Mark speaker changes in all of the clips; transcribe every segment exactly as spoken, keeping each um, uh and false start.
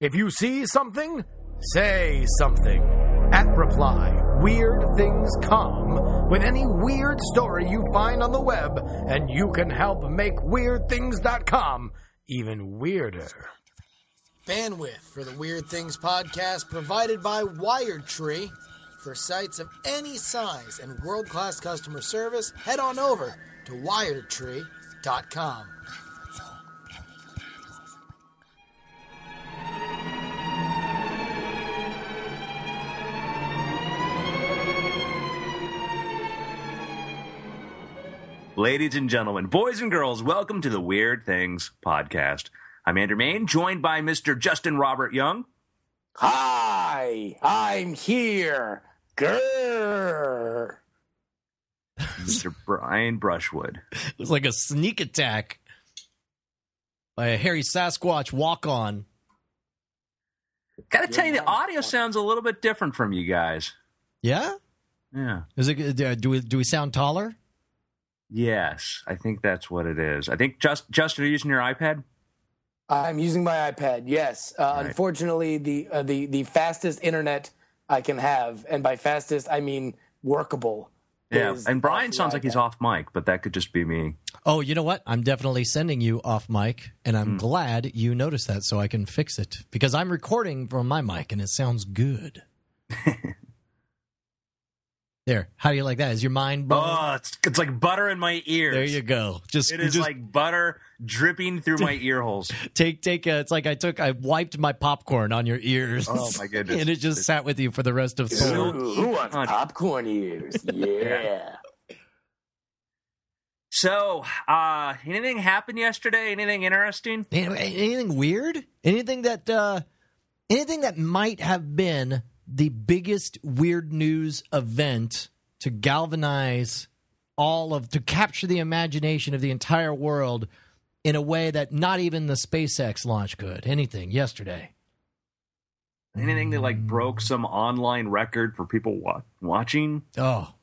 Speaker 1: If you see something, say something. At Reply, Weird Things Come with any weird story you find on the web, and you can help make weird things dot com even weirder.
Speaker 2: Bandwidth for the Weird Things podcast provided by Wired Tree. For sites of any size and world-class customer service, head on over to wired tree dot com.
Speaker 3: Ladies and gentlemen, boys and girls, welcome to the Weird Things podcast. I'm Andrew Main, joined by Mister Justin Robert Young.
Speaker 4: Hi, I'm here. Grrr.
Speaker 3: Mister Brian Brushwood.
Speaker 5: It was like a sneak attack by a hairy Sasquatch walk-on.
Speaker 3: Gotta tell you, the audio sounds a little bit different from you guys.
Speaker 5: Yeah?
Speaker 3: Yeah.
Speaker 5: Is it? Uh, do we do we sound taller?
Speaker 3: Yes, I think that's what it is. I think, just, Justin, are you using your iPad?
Speaker 4: I'm using my iPad, yes. Uh,
Speaker 3: right.
Speaker 4: Unfortunately, the, uh, the the fastest internet I can have, and by fastest, I mean workable.
Speaker 3: Yeah,
Speaker 4: is
Speaker 3: and Brian
Speaker 4: off the
Speaker 3: sounds like he's
Speaker 4: iPad.
Speaker 3: off mic, but that could just be me.
Speaker 5: Oh, you know what? I'm definitely sending you off mic, and I'm
Speaker 3: Mm.
Speaker 5: glad you noticed that so I can fix it. Because I'm recording from my mic, and it sounds good. There. How do you like that? Is your mind blown?
Speaker 3: Oh, it's, it's like butter in my ears.
Speaker 5: There you go. Just,
Speaker 3: It is
Speaker 5: just
Speaker 3: like butter dripping through my ear holes.
Speaker 5: take take. A, it's like I took. I wiped my popcorn on your ears.
Speaker 3: Oh, my goodness.
Speaker 5: And it just sat with you for the rest of Thor.
Speaker 4: Ooh, who wants
Speaker 3: Oh.
Speaker 4: popcorn ears? Yeah.
Speaker 3: So, uh, anything happened yesterday? Anything interesting?
Speaker 5: Any- Anything weird? Anything that uh, anything that might have been the biggest weird news event to galvanize all of to capture the imagination of the entire world in a way that not even the SpaceX launch could. Anything yesterday?
Speaker 3: Anything that like broke some online record for people wa- watching?
Speaker 5: Oh,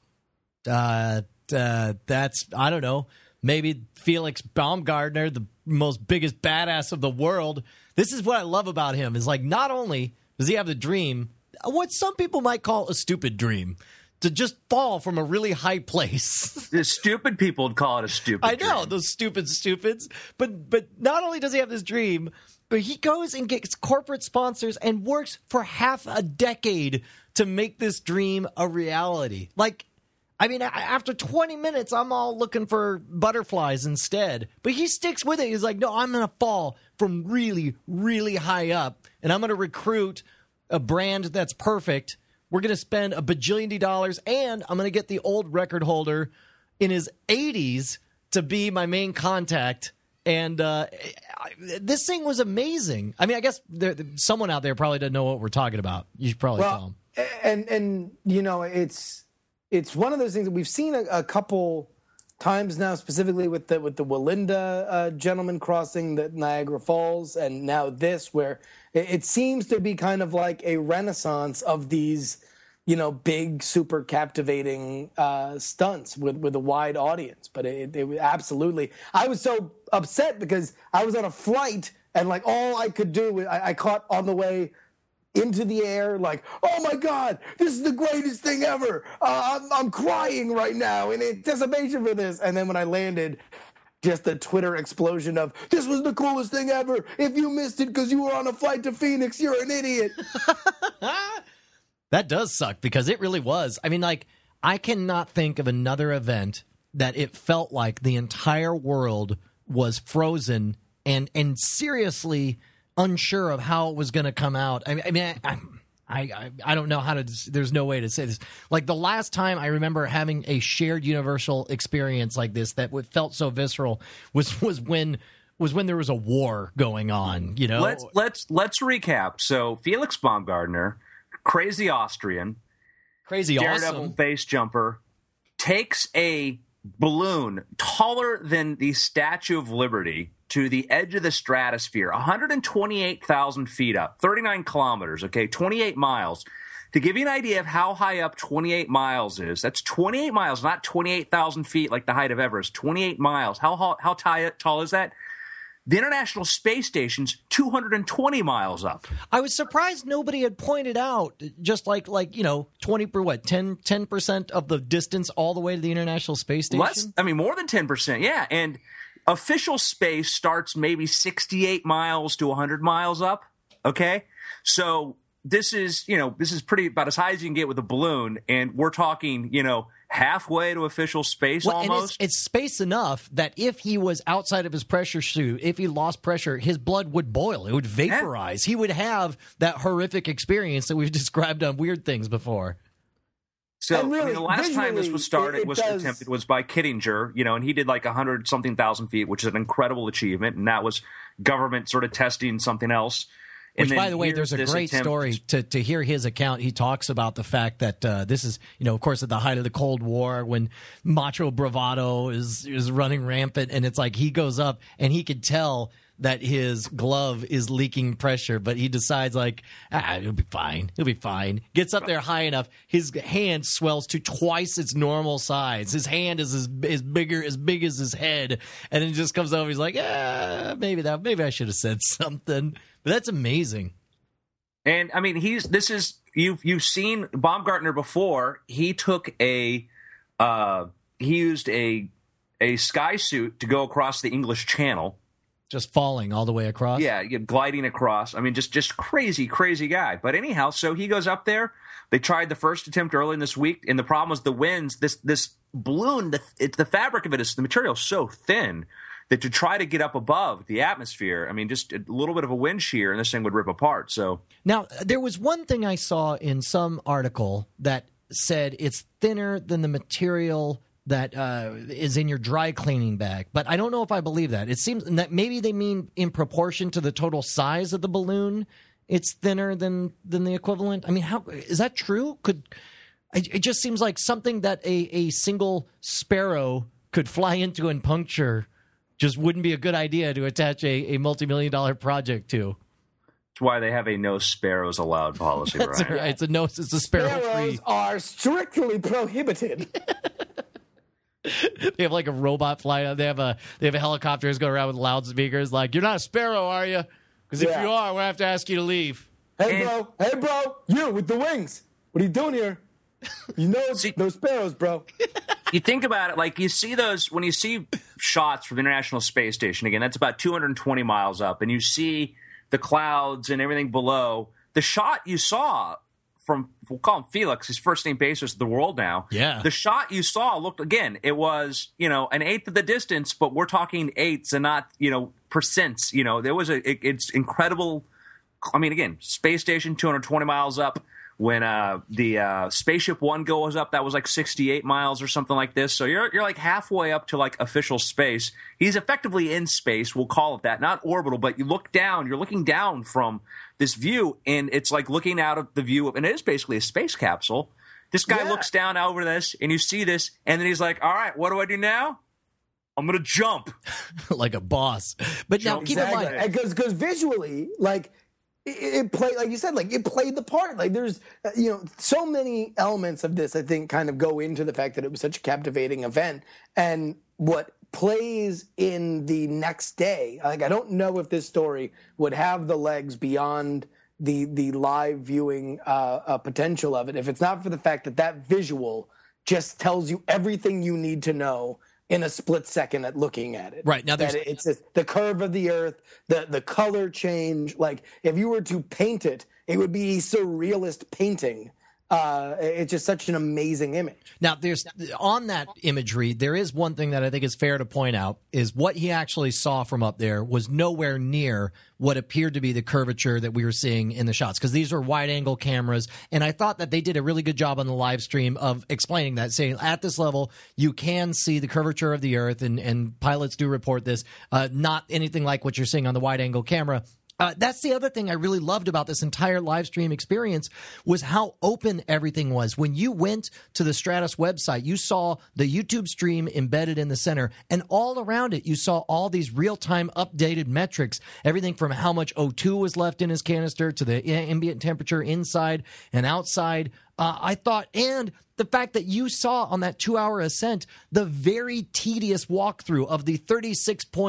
Speaker 5: uh, uh, that's I don't know. Maybe Felix Baumgartner, the most biggest badass of the world. This is what I love about him. Is like not only does he have the dream, what some people might call a stupid dream, to just fall from a really high place.
Speaker 3: The stupid people would call it a stupid
Speaker 5: I know,
Speaker 3: dream.
Speaker 5: those stupid stupids. But but not only does he have this dream, but he goes and gets corporate sponsors and works for half a decade to make this dream a reality. Like, I mean, a- after twenty minutes, I'm all looking for butterflies instead. But he sticks with it. He's like, no, I'm going to fall from really, really high up, and I'm going to recruit a brand that's perfect. We're going to spend a bajillion dollars, and I'm going to get the old record holder in his eighties to be my main contact. And uh, I, this thing was amazing. I mean, I guess there, someone out there probably doesn't know what we're talking about. You should probably tell
Speaker 4: Well,
Speaker 5: them.
Speaker 4: and and you know, it's it's one of those things that we've seen a, a couple times now, specifically with the with the Walinda uh, gentleman crossing the Niagara Falls, and now this, where it, it seems to be kind of like a renaissance of these, you know, big, super captivating uh, stunts with with a wide audience. But it, it was absolutely, I was so upset because I was on a flight and like all I could do, I, I caught on the way into the air, like, oh my God, this is the greatest thing ever. Uh, I'm, I'm crying right now in anticipation for this. And then when I landed, just the Twitter explosion of, this was the coolest thing ever. If you missed it because you were on a flight to Phoenix, you're an idiot.
Speaker 5: That does suck because it really was. I mean, like, I cannot think of another event that it felt like the entire world was frozen and and seriously unsure of how it was going to come out. I mean, I mean, I, I, I, I don't know how to. There's no way to say this. Like the last time I remember having a shared universal experience like this that felt so visceral was was when was when there was a war going on. You know,
Speaker 3: Let's let's let's recap. So Felix Baumgartner, crazy Austrian,
Speaker 5: crazy
Speaker 3: daredevil
Speaker 5: awesome.
Speaker 3: base jumper, takes a balloon taller than the Statue of Liberty to the edge of the stratosphere, one hundred twenty-eight thousand feet up, thirty-nine kilometers, okay, twenty-eight miles. To give you an idea of how high up twenty-eight miles is, that's twenty-eight miles, not twenty-eight thousand feet like the height of Everest, twenty-eight miles. How how, how t- tall is that? The International Space Station's two hundred twenty miles up.
Speaker 5: I was surprised nobody had pointed out just like, like you know, twenty per what, ten percent of the distance all the way to the International Space Station?
Speaker 3: Less, I mean, more than ten percent, yeah. And official space starts maybe sixty-eight miles to one hundred miles up, okay? So this is, you know, this is pretty about as high as you can get with a balloon, and we're talking, you know, halfway to official space
Speaker 5: well,
Speaker 3: almost.
Speaker 5: And it's, it's space enough that if he was outside of his pressure suit, if he lost pressure, his blood would boil. It would vaporize. Yeah. He would have that horrific experience that we've described on Weird Things before.
Speaker 3: So
Speaker 4: really,
Speaker 3: I mean, the last time this was started
Speaker 4: it, it
Speaker 3: was
Speaker 4: does...
Speaker 3: attempted was by Kittinger, you know, and he did like a hundred something thousand feet, which is an incredible achievement, and that was government sort of testing something else.
Speaker 5: Which, by the way, there's a great attempt. story to, to hear his account. He talks about the fact that uh, this is, you know, of course, at the height of the Cold War when macho bravado is is running rampant, and it's like he goes up and he could tell that his glove is leaking pressure, but he decides like, ah, it'll be fine. It'll be fine. Gets up there high enough. His hand swells to twice its normal size. His hand is as, as bigger, as big as his head. And then he just comes over. He's like, ah, maybe that, maybe I should have said something. But that's amazing.
Speaker 3: And I mean, he's, this is, you've, you've seen Baumgartner before. He took a, uh, he used a, a sky suit to go across the English Channel.
Speaker 5: Just falling all the way across?
Speaker 3: Yeah, gliding across. I mean, just just crazy, crazy guy. But anyhow, so he goes up there. They tried the first attempt early in this week, and the problem was the winds. This this balloon, the, it's the fabric of it is the material is so thin that to try to get up above the atmosphere, I mean, just a little bit of a wind shear, and this thing would rip apart. So
Speaker 5: now, there was one thing I saw in some article that said it's thinner than the material that uh, is in your dry cleaning bag. But I don't know if I believe that. It seems that maybe they mean in proportion to the total size of the balloon, it's thinner than than the equivalent. I mean, how is that true? Could it, it just seems like something that a, a single sparrow could fly into and puncture just wouldn't be a good idea to attach a, a multi-million dollar project to.
Speaker 3: That's why they have a no sparrows allowed policy,
Speaker 5: That's
Speaker 3: right?
Speaker 5: right. It's a no. It's a sparrow free.
Speaker 4: Sparrows are strictly prohibited.
Speaker 5: They have like a robot flying. They have a they have a helicopter that's going around with loudspeakers. Like, you're not a sparrow, are you? Because if
Speaker 4: Yeah.
Speaker 5: you are, we'll have to ask you to leave.
Speaker 4: Hey,
Speaker 3: And-
Speaker 4: bro. Hey, bro. You with the wings. What are you doing here? You know
Speaker 3: See-
Speaker 4: those sparrows, bro.
Speaker 3: You think about it, like you see those when you see shots from the International Space Station. Again, that's about two hundred twenty miles up, and you see the clouds and everything below. The shot you saw from, we'll call him Felix, his first name basis of the world now.
Speaker 5: Yeah.
Speaker 3: The shot you saw looked, again, it was, you know, an eighth of the distance, but we're talking eighths and not, you know, percents. You know, there was a, it, it's incredible. I mean, again, space station, two hundred twenty miles up. When uh, the uh, Spaceship One goes up, that was like sixty-eight miles or something like this. So you're you're like halfway up to like official space. He's effectively in space. We'll call it that, not orbital, but you look down. You're looking down from this view, and it's like looking out of the view of, and it is basically a space capsule. This guy
Speaker 4: Yeah.
Speaker 3: looks down over this, and you see this, and then he's like, "All right, what do I do now? I'm gonna jump."
Speaker 5: Like a boss. But now, keep in mind,
Speaker 4: Because because visually, like it, it played, like you said, like it played the part. Like there's, uh, you know, so many elements of this. I think kind of go into the fact that it was such a captivating event, and what plays in the next day. Like I don't know if this story would have the legs beyond the the live viewing uh, uh, potential of it if it's not for the fact that that visual just tells you everything you need to know in a split second at looking at it.
Speaker 5: Right, now
Speaker 4: That
Speaker 5: there's-
Speaker 4: it's just the curve of the earth, the the color change. Like if you were to paint it, it would be a surrealist painting. Uh, it's just such an amazing image.
Speaker 5: Now, there's on that imagery, there is one thing that I think is fair to point out is what he actually saw from up there was nowhere near what appeared to be the curvature that we were seeing in the shots, because these are wide angle cameras. And I thought that they did a really good job on the live stream of explaining that, saying at this level, you can see the curvature of the earth, and, and pilots do report this, uh, not anything like what you're seeing on the wide angle camera. Uh, that's the other thing I really loved about this entire live stream experience was how open everything was. When you went to the Stratus website, you saw the YouTube stream embedded in the center, and all around it, you saw all these real-time updated metrics, everything from how much O two was left in his canister to the ambient temperature inside and outside. Uh, I thought, and the fact that you saw on that two-hour ascent the very tedious walkthrough of the thirty-six point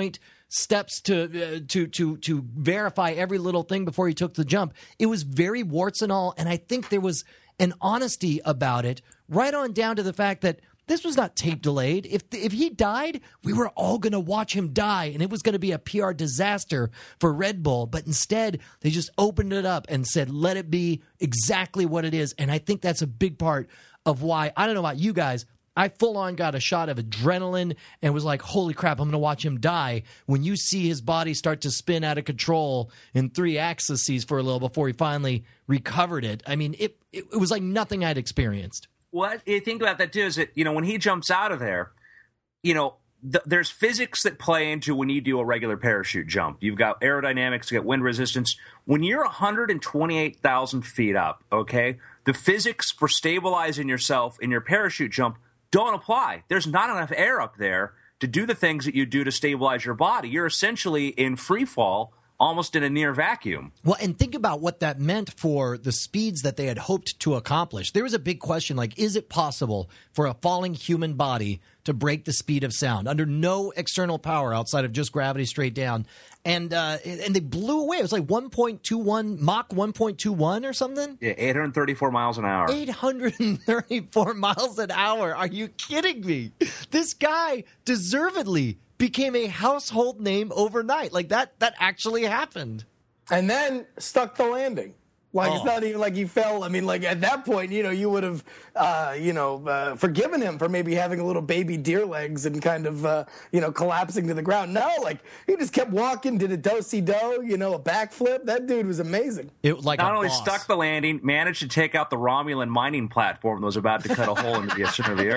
Speaker 5: steps to uh, to to to verify every little thing before he took the jump. It was very warts and all, and I think there was an honesty about it, right on down to the fact that this was not tape delayed. If if he died, we were all going to watch him die, and it was going to be a P R disaster for Red Bull. But instead, they just opened it up and said, let it be exactly what it is. And I think that's a big part of why, I don't know about you guys, I full-on got a shot of adrenaline and was like, holy crap, I'm going to watch him die. When you see his body start to spin out of control in three axes for a little before he finally recovered it, I mean, it, it, it was like nothing I'd experienced.
Speaker 3: What you think about that too is that, you know, when he jumps out of there, you know, th- there's physics that play into when you do a regular parachute jump. You've got aerodynamics, you got wind resistance. When you're one hundred twenty-eight thousand feet up, okay, the physics for stabilizing yourself in your parachute jump don't apply. There's not enough air up there to do the things that you do to stabilize your body. You're essentially in free fall, almost in a near vacuum.
Speaker 5: Well, and think about what that meant for the speeds that they had hoped to accomplish. There was a big question, like, is it possible for a falling human body to break the speed of sound under no external power outside of just gravity straight down? And uh, and they blew away. It was like one point two one, Mach one point two one or something?
Speaker 3: Yeah, eight hundred thirty-four miles an hour.
Speaker 5: eight hundred thirty-four miles an hour. Are you kidding me? This guy deservedly became a household name overnight. Like, that that actually happened.
Speaker 4: And then stuck the landing. Like,
Speaker 5: Oh.
Speaker 4: it's not even like he fell. I mean, like, at that point, you know, you would have, uh, you know, uh, forgiven him for maybe having a little baby deer legs and kind of, uh, you know, collapsing to the ground. No, like, he just kept walking, did a do-si-do, you know, a backflip. That dude was amazing.
Speaker 5: It like
Speaker 3: Not
Speaker 5: a
Speaker 3: only
Speaker 5: boss.
Speaker 3: stuck the landing, managed to take out the Romulan mining platform that was about to cut a hole into the center of the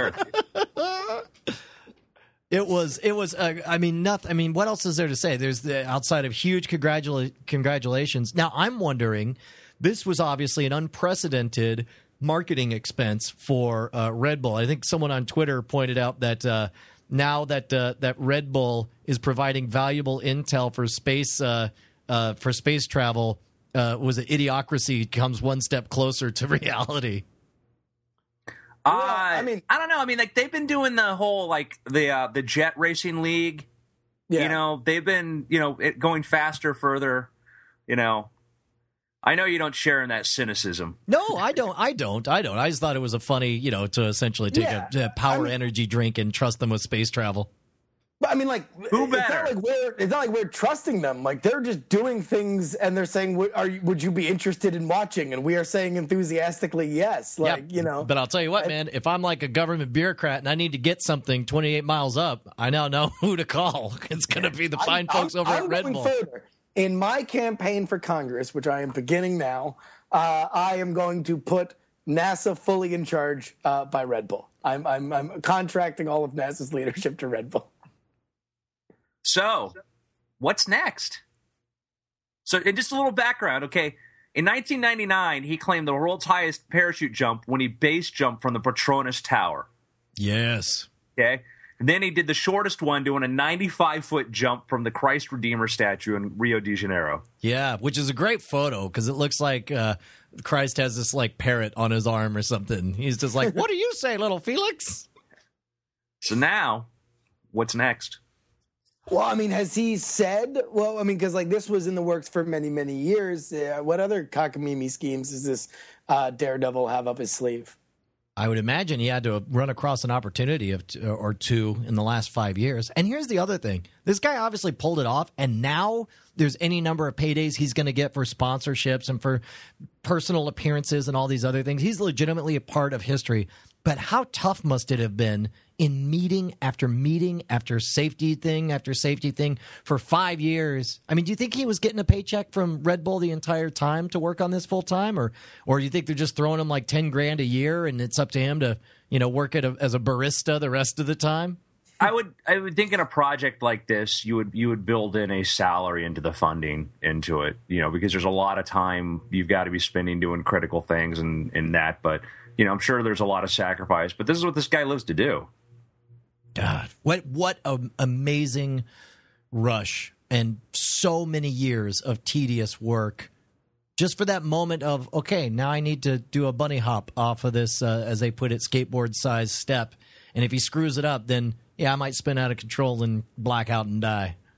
Speaker 3: earth.
Speaker 5: It was, it was, uh, I mean, nothing. I mean, what else is there to say? There's the outside of huge congratula- congratulations. Now, I'm wondering, this was obviously an unprecedented marketing expense for uh, Red Bull. I think someone on Twitter pointed out that uh, now that uh, that Red Bull is providing valuable intel for space uh, uh, for space travel, uh, was it Idiocracy comes one step closer to reality.
Speaker 3: Uh,
Speaker 4: I mean-
Speaker 3: I don't know. I mean, like, they've been doing the whole, like, the uh, the jet racing league.
Speaker 4: Yeah.
Speaker 3: You know, they've been, you know, it going faster, further, you know. I know you don't share in that cynicism.
Speaker 5: No, I don't. I don't. I don't. I just thought it was a funny, you know, to essentially take
Speaker 4: Yeah,
Speaker 5: a, a power
Speaker 4: I mean-
Speaker 5: energy drink and trust them with space travel.
Speaker 4: But I mean, like,
Speaker 3: Who
Speaker 4: it's
Speaker 3: better?
Speaker 4: not like we're it's not like we're trusting them. Like, they're just doing things, and they're saying, "Would- "Are you, would you be interested in watching?" And we are saying enthusiastically, "Yes." Like,
Speaker 5: Yeah,
Speaker 4: you know.
Speaker 5: But I'll tell you what, man. If I'm like a government bureaucrat and I need to get something twenty-eight miles up, I now know who to call. It's going to be the fine
Speaker 4: I'm-
Speaker 5: folks
Speaker 4: I'm-
Speaker 5: over
Speaker 4: I'm
Speaker 5: at Red
Speaker 4: going
Speaker 5: Bull.
Speaker 4: further. In my campaign for Congress, which I am beginning now, uh, I am going to put NASA fully in charge uh, by Red Bull. I'm, I'm I'm contracting all of NASA's leadership to Red Bull.
Speaker 3: So, what's next? So, and just a little background, okay? In nineteen ninety-nine, he claimed the world's highest parachute jump when he base jumped from the Petronas Tower.
Speaker 5: Yes.
Speaker 3: Okay? And then he did the shortest one, doing a ninety-five foot jump from the Christ Redeemer statue in Rio de Janeiro.
Speaker 5: Yeah, which is a great photo because it looks like uh, Christ has this like parrot on his arm or something. He's just like, "What do you say, little Felix?"
Speaker 3: So now, what's next?
Speaker 4: Well, I mean, has he said? Well, I mean, because like this was in the works for many, many years. Uh, what other cockamamie schemes does this uh, daredevil have up his sleeve?
Speaker 5: I would imagine he had to run across an opportunity of t- or two in the last five years. And here's the other thing. This guy obviously pulled it off, and now there's any number of paydays he's going to get for sponsorships and for personal appearances and all these other things. He's legitimately a part of history. But how tough must it have been in meeting after meeting after safety thing after safety thing for five years? I mean, do you think he was getting a paycheck from Red Bull the entire time to work on this full time, or or do you think they're just throwing him like ten grand a year and it's up to him to, you know, work at a, as a barista the rest of the time?
Speaker 3: I would I would think in a project like this, you would you would build in a salary into the funding into it, you know, because there's a lot of time you've got to be spending doing critical things and, and that. But, you know, I'm sure there's a lot of sacrifice. But this is what this guy lives to do.
Speaker 5: God, what what an amazing rush and so many years of tedious work just for that moment of, okay, now I need to do a bunny hop off of this, uh, as they put it, skateboard-sized step. And if he screws it up, then, yeah, I might spin out of control and black out and die.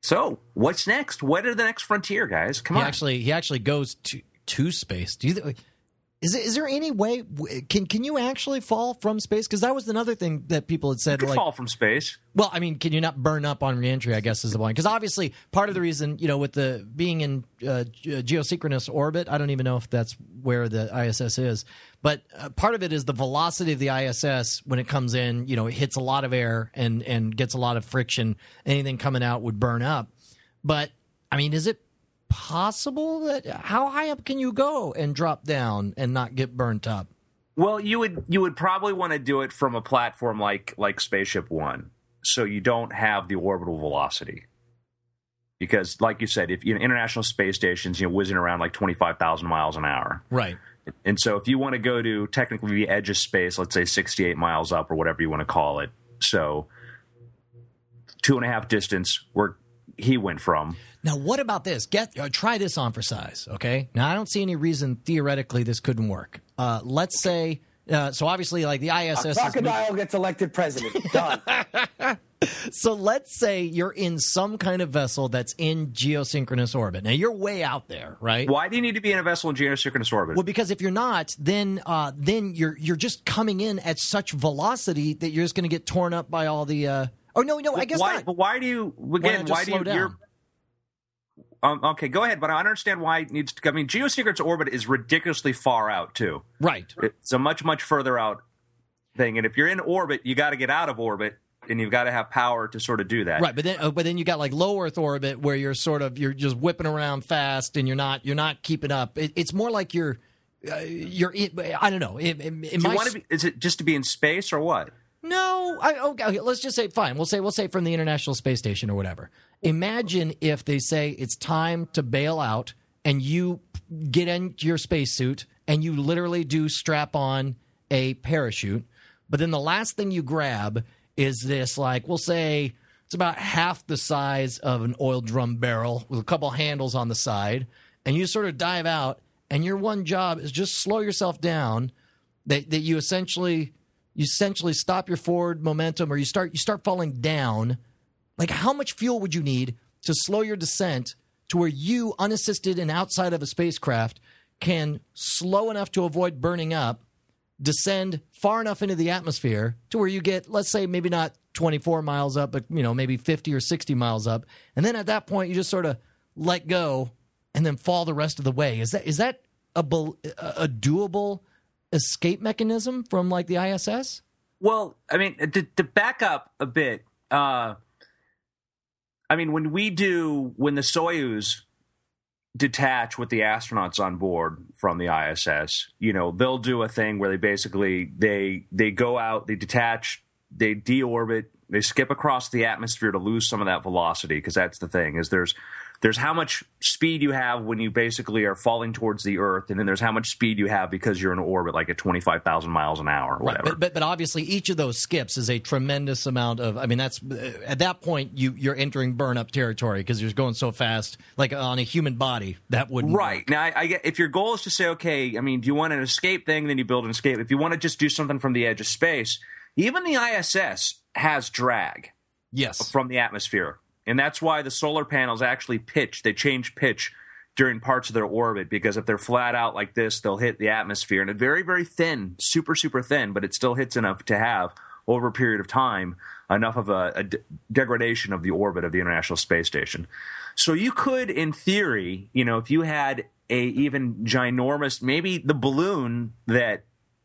Speaker 3: So, what's next? What are the next frontier, guys? Come
Speaker 5: he
Speaker 3: on.
Speaker 5: Actually, he actually goes to to space. Do you? Th- Is it, is there any way can can you actually fall from space? Because that was another thing that people had said.
Speaker 3: You could
Speaker 5: like,
Speaker 3: fall from space.
Speaker 5: Well, I mean, can you not burn up on reentry? I guess is the point. Because obviously, part of the reason, you know, with the being in uh, geosynchronous orbit, I don't even know if that's where the I S S is, but uh, part of it is the velocity of the I S S when it comes in. You know, it hits a lot of air and and gets a lot of friction. Anything coming out would burn up. But I mean, is it possible that how high up can you go and drop down and not get burnt up?
Speaker 3: Well, you would you would probably want to do it from a platform like like Spaceship One, so you don't have the orbital velocity. Because, like you said, if you know, international space stations, you know, whizzing around like twenty-five thousand miles an hour,
Speaker 5: right?
Speaker 3: And so, if you want to go to technically the edge of space, let's say sixty-eight miles up or whatever you want to call it, so two and a half distance where he went from.
Speaker 5: Now, what about this? Get uh, try this on for size, okay? Now, I don't see any reason theoretically this couldn't work. Uh, let's say, uh, so obviously, like the I S S,
Speaker 4: a crocodile is gets elected president. Done.
Speaker 5: So let's say you're in some kind of vessel that's in geosynchronous orbit. Now, you're way out there, right?
Speaker 3: Why do you need to be in a vessel in geosynchronous orbit?
Speaker 5: Well, because if you're not, then uh, then you're you're just coming in at such velocity that you're just going to get torn up by all the. Uh, oh no, no, I guess
Speaker 3: why,
Speaker 5: not.
Speaker 3: But why do you again?
Speaker 5: Why,
Speaker 3: why do you?
Speaker 5: down?
Speaker 3: You're, Um, okay, go ahead, but I understand why it needs to. I mean, geosynchronous orbit is ridiculously far out too.
Speaker 5: Right.
Speaker 3: It's a much much further out thing, and if you're in orbit, you got to get out of orbit, and you've got to have power to sort of do that.
Speaker 5: Right, but then uh, but then you got like low Earth orbit where you're sort of you're just whipping around fast, and you're not you're not keeping up. It, it's more like you're uh, you're. I don't know. It, it, it
Speaker 3: do you want to be? Is it just to be in space or what?
Speaker 5: No, I, okay, okay. Let's just say fine. We'll say we'll say from the International Space Station or whatever. Imagine if they say it's time to bail out, and you get into your spacesuit and you literally do strap on a parachute, but then the last thing you grab is this, like we'll say it's about half the size of an oil drum barrel with a couple handles on the side, and you sort of dive out, and your one job is just slow yourself down. That that you essentially. You essentially stop your forward momentum, or you start you start falling down. Like, how much fuel would you need to slow your descent to where you, unassisted and outside of a spacecraft, can slow enough to avoid burning up, descend far enough into the atmosphere to where you get, let's say, maybe not twenty-four miles up, but you know, maybe fifty or sixty miles up, and then at that point you just sort of let go and then fall the rest of the way. Is that is that a a doable escape mechanism from like the I S S?
Speaker 3: Well, I mean, to, to back up a bit, uh, I mean, when we do, when the Soyuz detach with the astronauts on board from the I S S, you know, they'll do a thing where they basically, they, they go out, they detach, they deorbit, they skip across the atmosphere to lose some of that velocity, because that's the thing, is there's There's how much speed you have when you basically are falling towards the Earth, and then there's how much speed you have because you're in orbit, like at twenty-five thousand miles an hour or whatever.
Speaker 5: Right, but, but, but obviously each of those skips is a tremendous amount of, I mean, that's, at that point, you, you're entering burn-up territory because you're going so fast, like on a human body, that wouldn't
Speaker 3: Right.
Speaker 5: work.
Speaker 3: Now, I, I get, if your goal is to say, okay, I mean, do you want an escape thing, then you build an escape. If you want to just do something from the edge of space, even the I S S has drag.
Speaker 5: Yes.
Speaker 3: From the atmosphere. And that's why the solar panels actually pitch. They change pitch during parts of their orbit, because if they're flat out like this, they'll hit the atmosphere. And it's very, very thin, super, super thin, but it still hits enough to have, over a period of time, enough of a, a de- degradation of the orbit of the International Space Station. So you could, in theory, you know, if you had a even ginormous, maybe the balloon that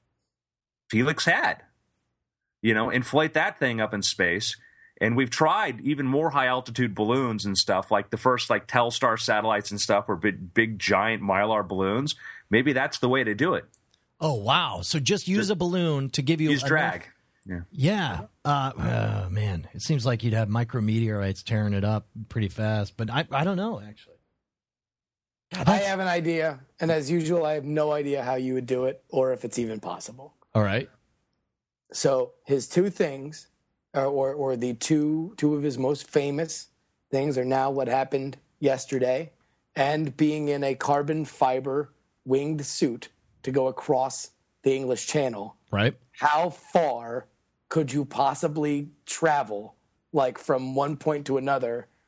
Speaker 3: Felix had, you know, inflate that thing up in space. And we've tried even more high-altitude balloons and stuff, like the first like Telstar satellites and stuff were big, big giant Mylar balloons. Maybe that's the way to do it.
Speaker 5: Oh, wow. So just use a balloon to give you
Speaker 3: Use
Speaker 5: enough-
Speaker 3: drag. Yeah.
Speaker 5: Yeah. Uh, uh, man, it seems like you'd have micrometeorites tearing it up pretty fast, but I, I don't know, actually. God,
Speaker 4: I
Speaker 5: that's-
Speaker 4: have an idea, and as usual, I have no idea how you would do it or if it's even possible.
Speaker 5: All right.
Speaker 4: So his two things, or, or or the two two of his most famous things, are now what happened yesterday, and being in a carbon fiber winged suit to go across the English Channel.
Speaker 5: Right.
Speaker 4: How far could you possibly travel, like from one point to another,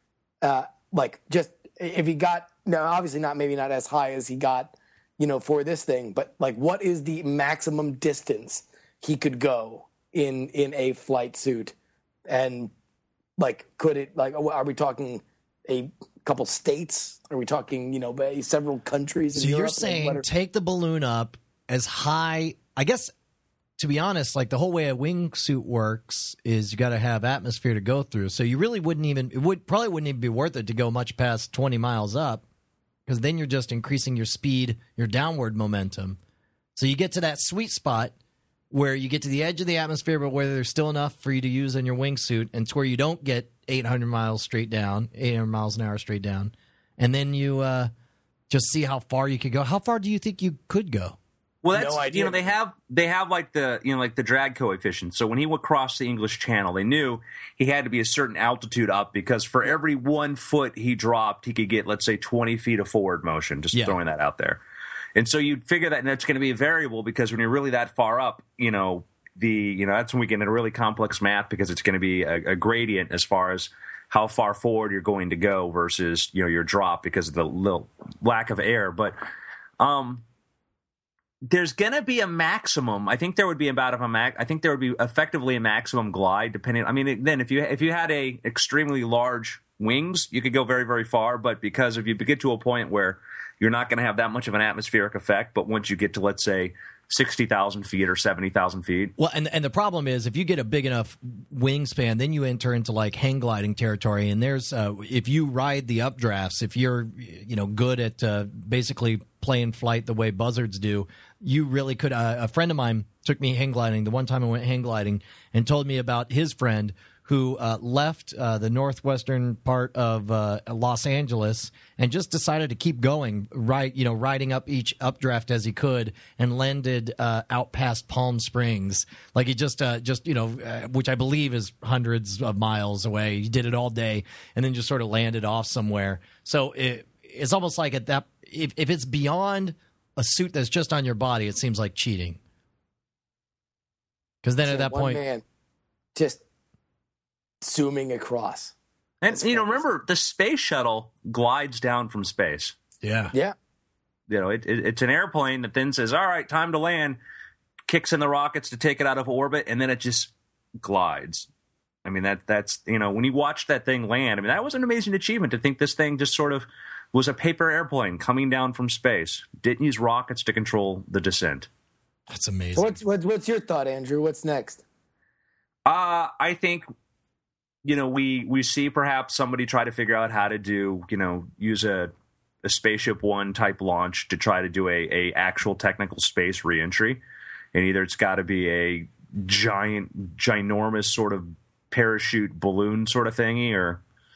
Speaker 4: uh, like just if he got no, obviously not maybe not as high as he got, you know, for this thing, but like what is the maximum distance he could go in in a flight suit, and like could it like are we talking a couple states? Are we talking, you know, several countries? In
Speaker 5: so
Speaker 4: Europe?
Speaker 5: you're saying
Speaker 4: are...
Speaker 5: take the balloon up as high, I guess, to be honest, like the whole way a wingsuit works is you got to have atmosphere to go through. So you really wouldn't even, it would probably wouldn't even be worth it to go much past twenty miles up, because then you're just increasing your speed, your downward momentum. So you get to that sweet spot where you get to the edge of the atmosphere, but where there's still enough for you to use in your wingsuit, and to where you don't get eight hundred miles straight down, eight hundred miles an hour straight down. And then you uh, just see how far you could go. How far do you think you could go?
Speaker 3: Well, that's,
Speaker 4: No idea.
Speaker 3: you know, they have they have like the, you know, like the drag coefficient. So when he would cross the English Channel, they knew he had to be a certain altitude up, because for every one foot he dropped, he could get, let's say, twenty feet of forward motion, just
Speaker 5: Yeah.
Speaker 3: throwing that out there. And so you'd figure that, and that's going to be a variable, because when you're really that far up, you know, the, you know, that's when we get into really complex math, because it's going to be a, a gradient as far as how far forward you're going to go versus, you know, your drop because of the little lack of air. But, um, there's going to be a maximum. I think there would be about a max. I think there would be effectively a maximum glide, depending. I mean, then if you if you had a extremely large wings, you could go very very far. But because if you get to a point where you're not going to have that much of an atmospheric effect, but once you get to, let's say, sixty thousand feet or seventy thousand feet.
Speaker 5: Well, and and the problem is, if you get a big enough wingspan, then you enter into like hang gliding territory. And there's uh, if you ride the updrafts, if you're you know good at uh, basically playing flight the way buzzards do, you really could. Uh, a friend of mine took me hang gliding the one time I went hang gliding, and told me about his friend who uh, left uh, the northwestern part of uh, Los Angeles and just decided to keep going, right? You know, riding up each updraft as he could, and landed uh, out past Palm Springs. Like he just, uh, just you know, uh, which I believe is hundreds of miles away. He did it all day, and then just sort of landed off somewhere. So it, it's almost like at that, if if it's beyond a suit that's just on your body, it seems like cheating. Because then
Speaker 4: So
Speaker 5: at that
Speaker 4: one
Speaker 5: point,
Speaker 4: man just zooming across.
Speaker 3: And,
Speaker 4: That's
Speaker 3: you know,
Speaker 4: crazy.
Speaker 3: remember, the space shuttle glides down from space.
Speaker 5: yeah.
Speaker 4: Yeah.
Speaker 3: You know, it, it, it's an airplane that then says, all right, time to land, kicks in the rockets to take it out of orbit, and then it just glides. I mean, that that's, you know, when you watch that thing land, I mean, that was an amazing achievement to think this thing just sort of was a paper airplane coming down from space. Didn't use rockets to control the descent.
Speaker 5: That's amazing.
Speaker 4: What's what's what's your thought, Andrew? What's next?
Speaker 3: Uh, I think, you know, we, we see perhaps somebody try to figure out how to do, you know, use a, a Spaceship One type launch to try to do a, a actual technical space reentry. And either it's got to be a giant, ginormous sort of parachute balloon sort of thingy, or,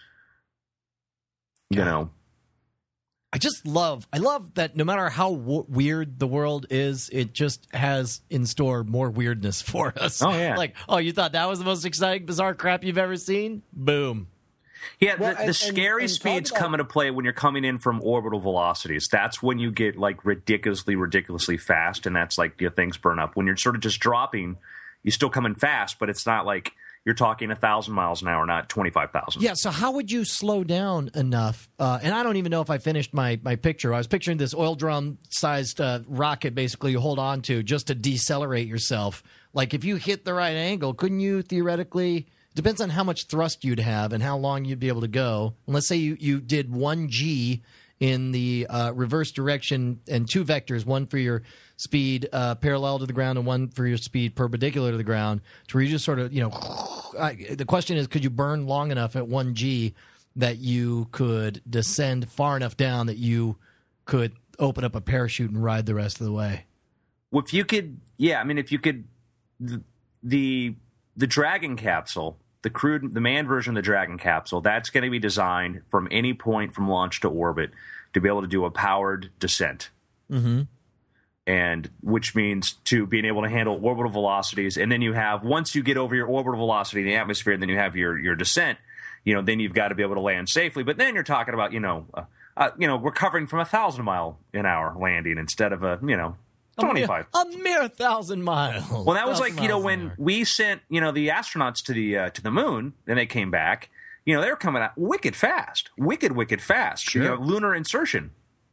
Speaker 3: you know.
Speaker 5: I just love, I love that no matter how w- weird the world is, it just has in store more weirdness for us.
Speaker 3: Oh, yeah.
Speaker 5: Like, oh, you thought that was the most exciting, bizarre crap you've ever seen? Boom.
Speaker 3: Yeah,
Speaker 4: Well,
Speaker 3: the,
Speaker 4: and-
Speaker 3: the scary
Speaker 4: and- and
Speaker 3: speeds
Speaker 4: talk about-
Speaker 3: come into play when you're coming in from orbital velocities. That's when you get like ridiculously, ridiculously fast, and that's like your things burn up. When you're sort of just dropping, you're still coming fast, but it's not like you're talking a thousand miles an hour, not twenty-five thousand.
Speaker 5: Yeah, so how would you slow down enough? Uh, and I don't even know if I finished my, my picture. I was picturing this oil drum sized uh, rocket basically you hold on to just to decelerate yourself. Like if you hit the right angle, couldn't you theoretically, depends on how much thrust you'd have and how long you'd be able to go. And let's say you, you did one G in the uh, reverse direction and two vectors, one for your speed uh, parallel to the ground and one for your speed perpendicular to the ground, to where you just sort of, you know, I, the question is, could you burn long enough at one G that you could descend far enough down that you could open up a parachute and ride the rest of the way?
Speaker 3: Well, if you could, yeah, I mean, if you could, the the, the Dragon capsule, the crewed, the manned version of the Dragon capsule, that's going to be designed from any point from launch to orbit to be able to do a powered descent.
Speaker 5: Mm-hmm.
Speaker 3: And which means to being able to handle orbital velocities. And then you have, once you get over your orbital velocity in the atmosphere, and then you have your, your descent, you know, then you've got to be able to land safely. But then you're talking about, you know, uh, uh, you know, recovering from a thousand mile an hour landing instead of a, you know, twenty-five.
Speaker 5: A mere, a mere thousand miles.
Speaker 3: Well, that was
Speaker 5: Thousand
Speaker 3: like, you know,
Speaker 5: miles an
Speaker 3: when
Speaker 5: hour.
Speaker 3: we sent, you know, the astronauts to the uh, to the moon, and they came back, you know, they're coming out wicked fast, wicked, wicked fast.
Speaker 5: Sure.
Speaker 3: You know, lunar insertion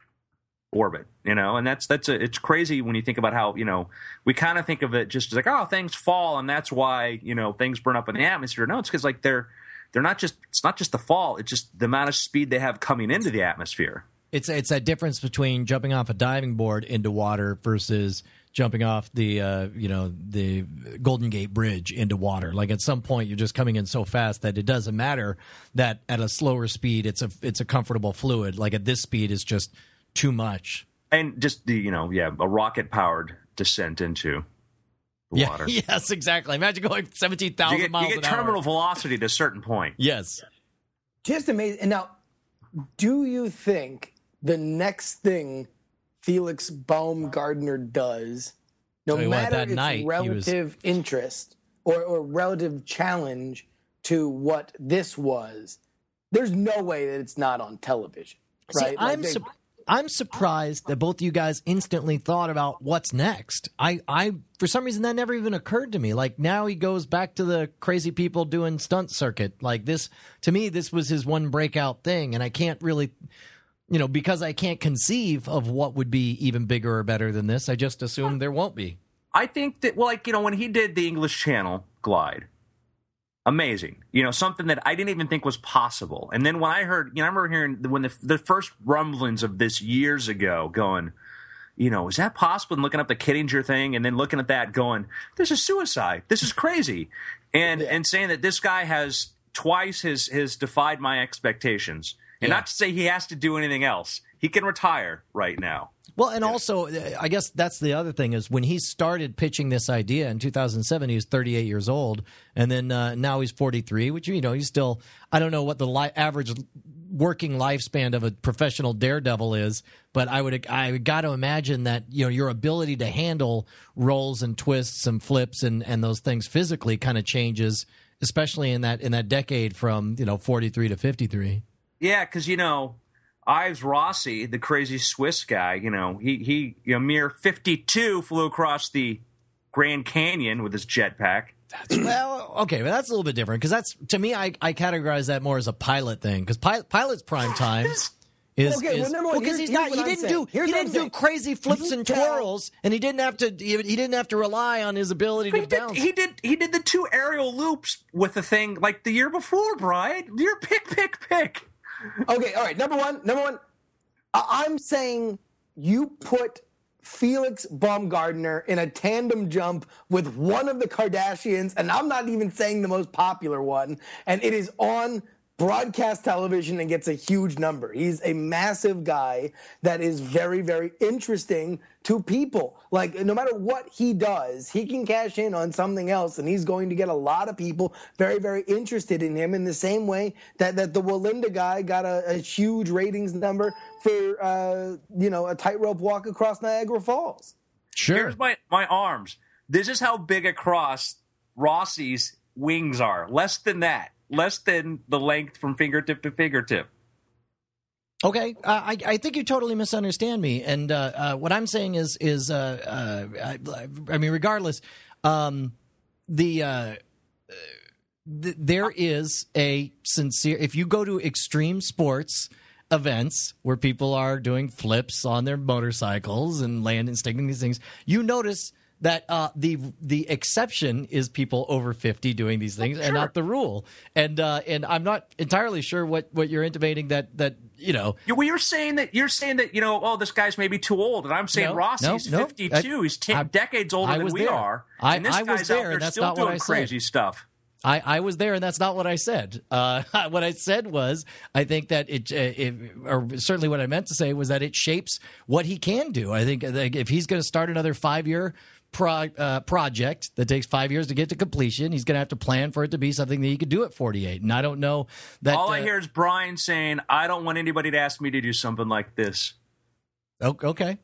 Speaker 3: orbit, you know, and that's that's a, it's crazy when you think about how, you know, we kind of think of it just as like, oh, things fall and that's why, you know, things burn up in the atmosphere. No, it's because like they're they're not just it's not just the fall, it's just the amount of speed they have coming into the atmosphere.
Speaker 5: It's it's that difference between jumping off a diving board into water versus jumping off the uh, you know the Golden Gate Bridge into water. Like at some point, you're just coming in so fast that it doesn't matter that at a slower speed, it's a it's a comfortable fluid. Like at this speed, it's just too much.
Speaker 3: And just the you know yeah a rocket powered descent into the
Speaker 5: yeah,
Speaker 3: water.
Speaker 5: Yes, exactly. Imagine going seventeen thousand miles
Speaker 3: You get
Speaker 5: an hour.
Speaker 3: terminal velocity to a certain point.
Speaker 5: Yes.
Speaker 4: Just amazing. And now, do you think the next thing Felix Baumgartner does, no
Speaker 5: Tell you what,
Speaker 4: matter
Speaker 5: that
Speaker 4: its
Speaker 5: night, he
Speaker 4: relative interest or, or relative challenge to what this was, there's no way that it's not on television,
Speaker 5: See,
Speaker 4: right? Like
Speaker 5: I'm
Speaker 4: they-
Speaker 5: su- I'm surprised that both of you guys instantly thought about what's next. I, I for some reason that never even occurred to me. Like now he goes back to the crazy people doing stunt circuit. Like this to me, this was his one breakout thing, and I can't really, you know, because I can't conceive of what would be even bigger or better than this. I just assume there won't be.
Speaker 3: I think that, well, like, you know, when he did the English Channel glide, amazing. You know, something that I didn't even think was possible. And then when I heard, you know, I remember hearing when the, the first rumblings of this years ago going, you know, is that possible? And looking up the Kittinger thing and then looking at that going, this is suicide. This is crazy. And
Speaker 4: Yeah.
Speaker 3: and saying that this guy has twice his, his defied my expectations. And
Speaker 5: Yeah.
Speaker 3: not to say he has to do anything else. He can retire right now.
Speaker 5: Well, and also, uh, I guess that's the other thing is when he started pitching this idea in two thousand seven, he was thirty-eight years old, and then uh, now he's forty-three, which, you know, he's still, I don't know what the li- average working lifespan of a professional daredevil is, but I would, I got to imagine that, you know, your ability to handle rolls and twists and flips and, and those things physically kind of changes, especially in that, in that decade from, you know, forty-three to fifty-three.
Speaker 3: Yeah, because, you know, Ives Rossi, the crazy Swiss guy, you know, he, he you know, mere fifty-two flew across the Grand Canyon with his jetpack.
Speaker 5: Well, okay, but that's a little bit different because that's, to me, I, I categorize that more as a pilot thing because pilot, pilot's prime time is
Speaker 4: Okay, well,
Speaker 5: is
Speaker 4: number one,
Speaker 5: because
Speaker 4: here's-
Speaker 5: he's not
Speaker 4: here's
Speaker 5: he
Speaker 4: what I'm
Speaker 5: didn't
Speaker 4: saying.
Speaker 5: do
Speaker 4: Here's
Speaker 5: he
Speaker 4: what I'm
Speaker 5: didn't do
Speaker 4: saying.
Speaker 5: crazy flips
Speaker 4: You
Speaker 5: and
Speaker 4: tell-
Speaker 5: twirls and he didn't have to he, he didn't have to rely on his ability
Speaker 3: But
Speaker 5: to
Speaker 3: he did,
Speaker 5: bounce.
Speaker 3: he did he did the two aerial loops with the thing like the year before, Brian. You're pick, pick, pick.
Speaker 4: Okay, all right. Number one, number one, I- I'm saying you put Felix Baumgartner in a tandem jump with one of the Kardashians, and I'm not even saying the most popular one, and it is on broadcast television and gets a huge number. He's a massive guy that is very, very interesting to people. Like, no matter what he does, he can cash in on something else, and he's going to get a lot of people very, very interested in him in the same way that, that the Walinda guy got a, a huge ratings number for, uh, you know, a tightrope walk across Niagara Falls.
Speaker 5: Sure.
Speaker 3: Here's my, my arms. This is how big across Rossi's wings are. Less than that. Less than the length from fingertip to fingertip.
Speaker 5: Okay, uh, I, I think you totally misunderstand me, and uh, uh, what I'm saying is is uh, uh, I, I mean, regardless, um, the uh, th- there is a sincere. If you go to extreme sports events where people are doing flips on their motorcycles and landing, sticking these things, you notice that uh, the the exception is people over fifty doing these things, and not the rule. And uh, and I'm not entirely sure what, what you're intimating that that you know.
Speaker 3: You- Well, you're saying that you're saying that you know, oh, this guy's maybe too old, and I'm saying
Speaker 5: No,
Speaker 3: Rossi's
Speaker 5: no, no.
Speaker 3: fifty-two. He's ten
Speaker 5: I-
Speaker 3: decades older
Speaker 5: I
Speaker 3: than
Speaker 5: was
Speaker 3: we
Speaker 5: there.
Speaker 3: are,
Speaker 5: I-
Speaker 3: and this
Speaker 5: I was
Speaker 3: guy's
Speaker 5: there,
Speaker 3: out
Speaker 5: and
Speaker 3: there
Speaker 5: that's
Speaker 3: still
Speaker 5: not what
Speaker 3: doing
Speaker 5: I said.
Speaker 3: crazy stuff.
Speaker 5: I, I was there, and that's not what I said. Uh, what I said was, I think that it, uh, it, or certainly what I meant to say was that it shapes what he can do. I think that if he's going to start another five-year pro, uh, project that takes five years to get to completion, he's going to have to plan for it to be something that he could do at forty-eight. And I don't know that.
Speaker 3: All I
Speaker 5: uh,
Speaker 3: hear is Brian saying, "I don't want anybody to ask me to do something like this."
Speaker 5: oh, okay.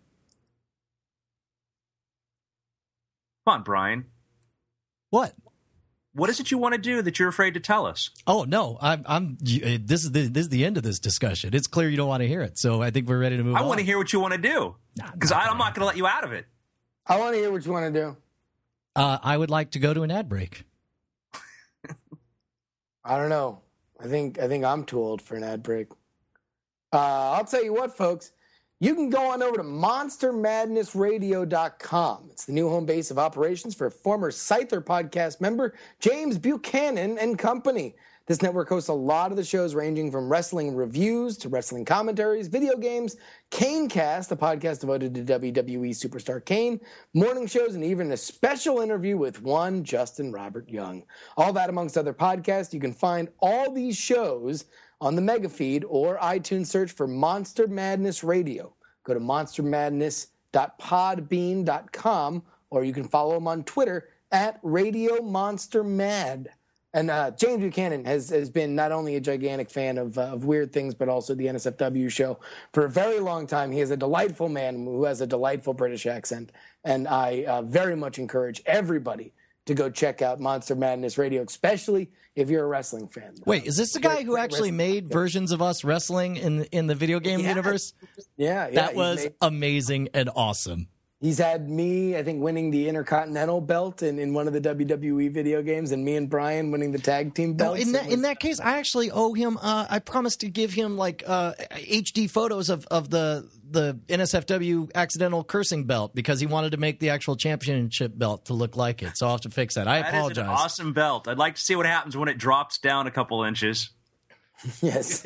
Speaker 3: Come on, Brian.
Speaker 5: What?
Speaker 3: What is it you want to do that you're afraid to tell us?
Speaker 5: Oh no, I'm. I'm. you- uh, This is the this is the end of this discussion. It's clear you don't want to hear it, so I think we're ready to move
Speaker 3: I
Speaker 5: on.
Speaker 3: want to hear what you want to do
Speaker 5: Nah,
Speaker 3: because
Speaker 5: not
Speaker 3: I'm not going to let you out of it.
Speaker 4: I want to hear what you want to do.
Speaker 5: Uh, I would like to go to an ad break.
Speaker 4: I don't know. I think I think I'm too old for an ad break. Uh, I'll tell you what, folks. You can go on over to monster madness radio dot com. It's the new home base of operations for former Scyther podcast member James Buchanan and company. This network hosts a lot of the shows ranging from wrestling reviews to wrestling commentaries, video games, Canecast, a podcast devoted to W W E superstar Kane, morning shows, and even a special interview with one Justin Robert Young. All that amongst other podcasts. You can find all these shows on the Mega Feed or iTunes search for Monster Madness Radio. Go to monster madness dot podbean dot com or you can follow them on Twitter at Radio Monster Mad. And uh, James Buchanan has, has been not only a gigantic fan of, uh, of Weird Things, but also the N S F W show for a very long time. He is a delightful man who has a delightful British accent. And I uh, very much encourage everybody to go check out Monster Madness Radio, especially if you're a wrestling fan.
Speaker 5: Wait, is this the guy who actually made versions of us wrestling in in the video game
Speaker 4: yeah.
Speaker 5: universe?
Speaker 4: Yeah, yeah.
Speaker 5: That was
Speaker 4: made,
Speaker 5: amazing and awesome.
Speaker 4: He's had me, I think, winning the Intercontinental belt in, in one of the W W E video games, and me and Brian winning the tag team belts.
Speaker 5: No, in that was, in that case, I actually owe him. Uh, I promised to give him like uh, H D photos of, of the the N S F W accidental cursing belt because he wanted to make the actual championship belt to look like it. So I'll have to fix that. I
Speaker 3: that
Speaker 5: apologize.
Speaker 3: That is an awesome belt. I'd like to see what happens when it drops down a couple inches.
Speaker 4: Yes.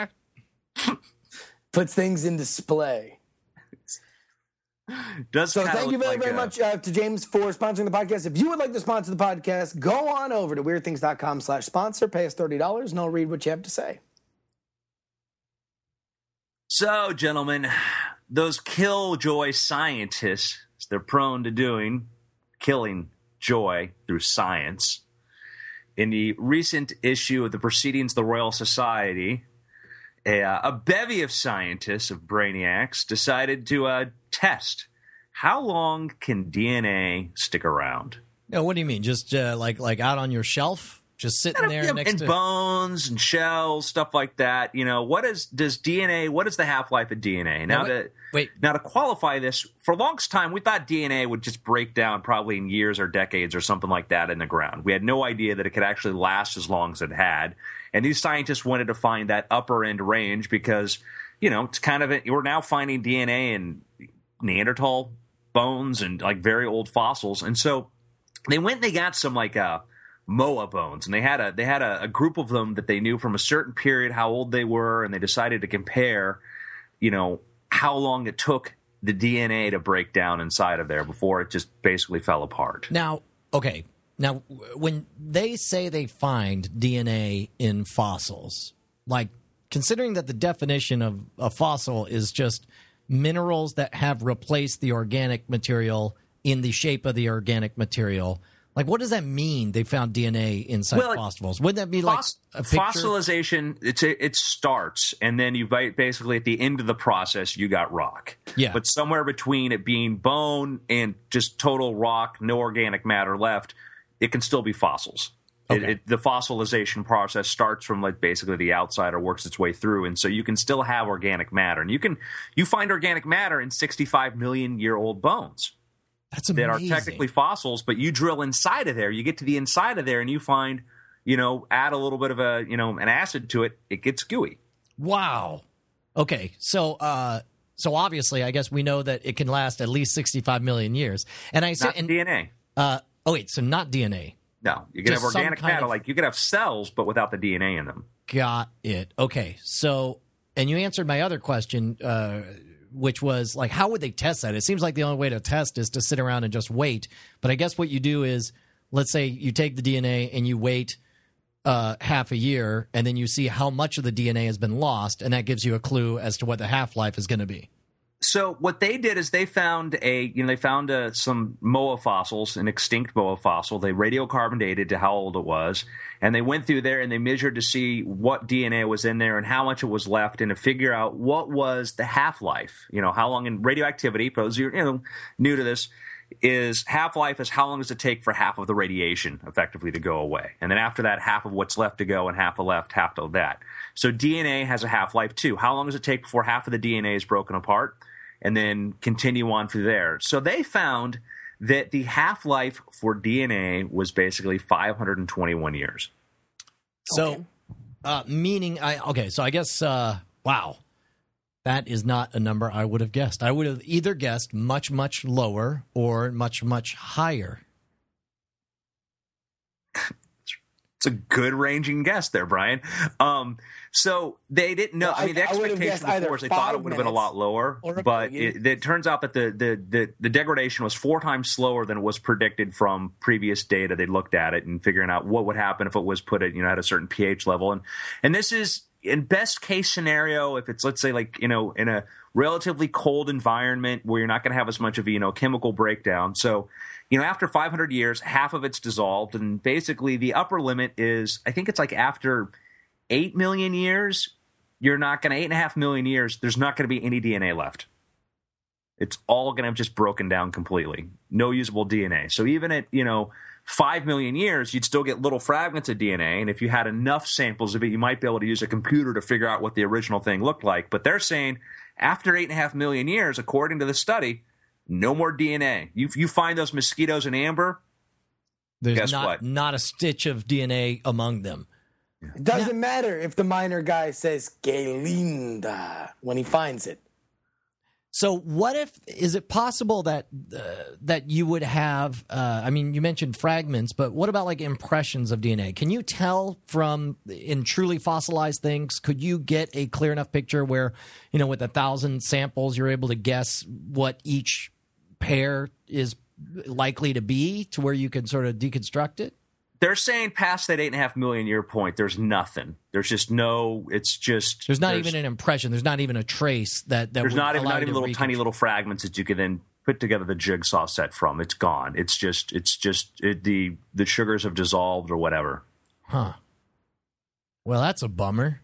Speaker 4: Puts things in display.
Speaker 3: Does
Speaker 4: so thank you very,
Speaker 3: like
Speaker 4: very
Speaker 3: a...
Speaker 4: much uh, to James for sponsoring the podcast. If you would like to sponsor the podcast, go on over to weirdthings.com slash sponsor, pay us thirty dollars, and I'll read what you have to say.
Speaker 3: So, gentlemen, those killjoy scientists, they're prone to doing, killing joy through science. In the recent issue of the Proceedings of the Royal Society, a, uh, a bevy of scientists, of brainiacs, decided to uh, test how long can D N A stick around.
Speaker 5: No, what do you mean? Just uh, like like out on your shelf, just sitting there
Speaker 3: yeah,
Speaker 5: next
Speaker 3: and
Speaker 5: to
Speaker 3: bones and shells, stuff like that. You know, what is does D N A? What is the half life of D N A? Now,
Speaker 5: now, wait,
Speaker 3: to
Speaker 5: wait.
Speaker 3: now to qualify this, for a long time we thought D N A would just break down probably in years or decades or something like that in the ground. We had no idea that it could actually last as long as it had. And these scientists wanted to find that upper end range because, you know, it's kind of a, we're now finding D N A in Neanderthal bones and like very old fossils. And so they went and they got some like uh, Moa bones, and they had a they had a, a group of them that they knew from a certain period how old they were, and they decided to compare, you know, how long it took the D N A to break down inside of there before it just basically fell apart.
Speaker 5: Now, okay. Now, when they say they find D N A in fossils, like considering that the definition of a fossil is just minerals that have replaced the organic material in the shape of the organic material, like what does that mean? They found D N A inside
Speaker 3: well,
Speaker 5: fossils. Wouldn't that be like
Speaker 3: Foss-
Speaker 5: a picture?
Speaker 3: Fossilization, it's a, it starts, and then you basically at the end of the process, you got rock.
Speaker 5: Yeah.
Speaker 3: But somewhere between it being bone and just total rock, no organic matter left, it can still be fossils.
Speaker 5: Okay.
Speaker 3: It, it, the fossilization process starts from like basically the outside or works its way through, and so you can still have organic matter, and you can you find organic matter in sixty-five million year old bones.
Speaker 5: That's amazing.
Speaker 3: That are technically fossils, but you drill inside of there, you get to the inside of there, and you find, you know, add a little bit of a you know an acid to it, it gets gooey.
Speaker 5: Wow. Okay, so uh, so obviously, I guess we know that it can last at least sixty-five million years, and I
Speaker 3: Not
Speaker 5: said
Speaker 3: D N A.
Speaker 5: Uh, oh wait, so not D N A.
Speaker 3: No, you can
Speaker 5: Just
Speaker 3: have
Speaker 5: some
Speaker 3: organic
Speaker 5: kind
Speaker 3: matter,
Speaker 5: of-
Speaker 3: like you could have cells, but without the D N A in them.
Speaker 5: Got it. Okay, so and you answered my other question, uh, which was like, how would they test that? It seems like the only way to test is to sit around and just wait. But I guess what you do is, let's say you take the D N A and you wait uh, half a year, and then you see how much of the D N A has been lost, and that gives you a clue as to what the half life is going to be.
Speaker 3: So what they did is they found a, you know, they found uh, some Moa fossils, an extinct Moa fossil. They radiocarbon dated to how old it was, and they went through there and they measured to see what D N A was in there and how much it was left, and to figure out what was the half-life. You know, how long in radioactivity, for those of you, you know, new to this, is half-life is how long does it take for half of the radiation effectively to go away. And then after that, half of what's left to go and half of left, half of that. So D N A has a half-life too. How long does it take before half of the D N A is broken apart? And then continue on through there. So they found that the half-life for D N A was basically five hundred twenty-one years.
Speaker 5: So,
Speaker 4: Okay.
Speaker 5: Uh, meaning, I okay, so I guess, uh, wow, that is not a number I would have guessed. I would have either guessed much, much lower or much, much higher.
Speaker 3: It's a good ranging guess there, Brian. Um, so they didn't know.
Speaker 4: Well,
Speaker 3: I mean, the
Speaker 4: I- I would have
Speaker 3: expectation
Speaker 4: guessed
Speaker 3: before is they
Speaker 4: either
Speaker 3: thought it
Speaker 4: five
Speaker 3: would have been a lot lower,
Speaker 4: or a
Speaker 3: but
Speaker 4: million.
Speaker 3: it, it turns out that the, the, the, the degradation was four times slower than was predicted from previous data. They looked at it and figuring out what would happen if it was put at, you know, at a certain pH level. And, and this is in best case scenario, if it's, let's say, like, you know, in a relatively cold environment where you're not going to have as much of a, you know, chemical breakdown. So, you know, after five hundred years, half of it's dissolved. And basically the upper limit is, I think it's like after eight million years, you're not going to, eight and a half million years, there's not going to be any D N A left. It's all going to have just broken down completely. No usable D N A. So even at, you know, five million years, you'd still get little fragments of D N A. And if you had enough samples of it, you might be able to use a computer to figure out what the original thing looked like. But they're saying after eight and a half million years, according to the study, no more D N A. You you find those mosquitoes in amber,
Speaker 5: There's
Speaker 3: guess
Speaker 5: not,
Speaker 3: what?
Speaker 5: not a stitch of D N A among them.
Speaker 4: It doesn't matter if the miner guy says "que linda" when he finds it.
Speaker 5: So what if, is it possible that uh, that you would have, uh, I mean, you mentioned fragments, but what about like impressions of D N A? Can you tell from, in truly fossilized things, could you get a clear enough picture where, you know, with a thousand samples, you're able to guess what each pair is likely to be to where you can sort of deconstruct it?
Speaker 3: They're saying past that eight and a half million year point, there's nothing. There's just no. It's just
Speaker 5: There's not even an impression. There's not even a trace that, that
Speaker 3: there's
Speaker 5: would
Speaker 3: not even
Speaker 5: allow
Speaker 3: not
Speaker 5: you
Speaker 3: even
Speaker 5: to
Speaker 3: little tiny
Speaker 5: reconstruct.
Speaker 3: little fragments that you could then put together the jigsaw set from. It's gone. It's just it's just it, the the sugars have dissolved or whatever.
Speaker 5: Huh. Well, that's a bummer.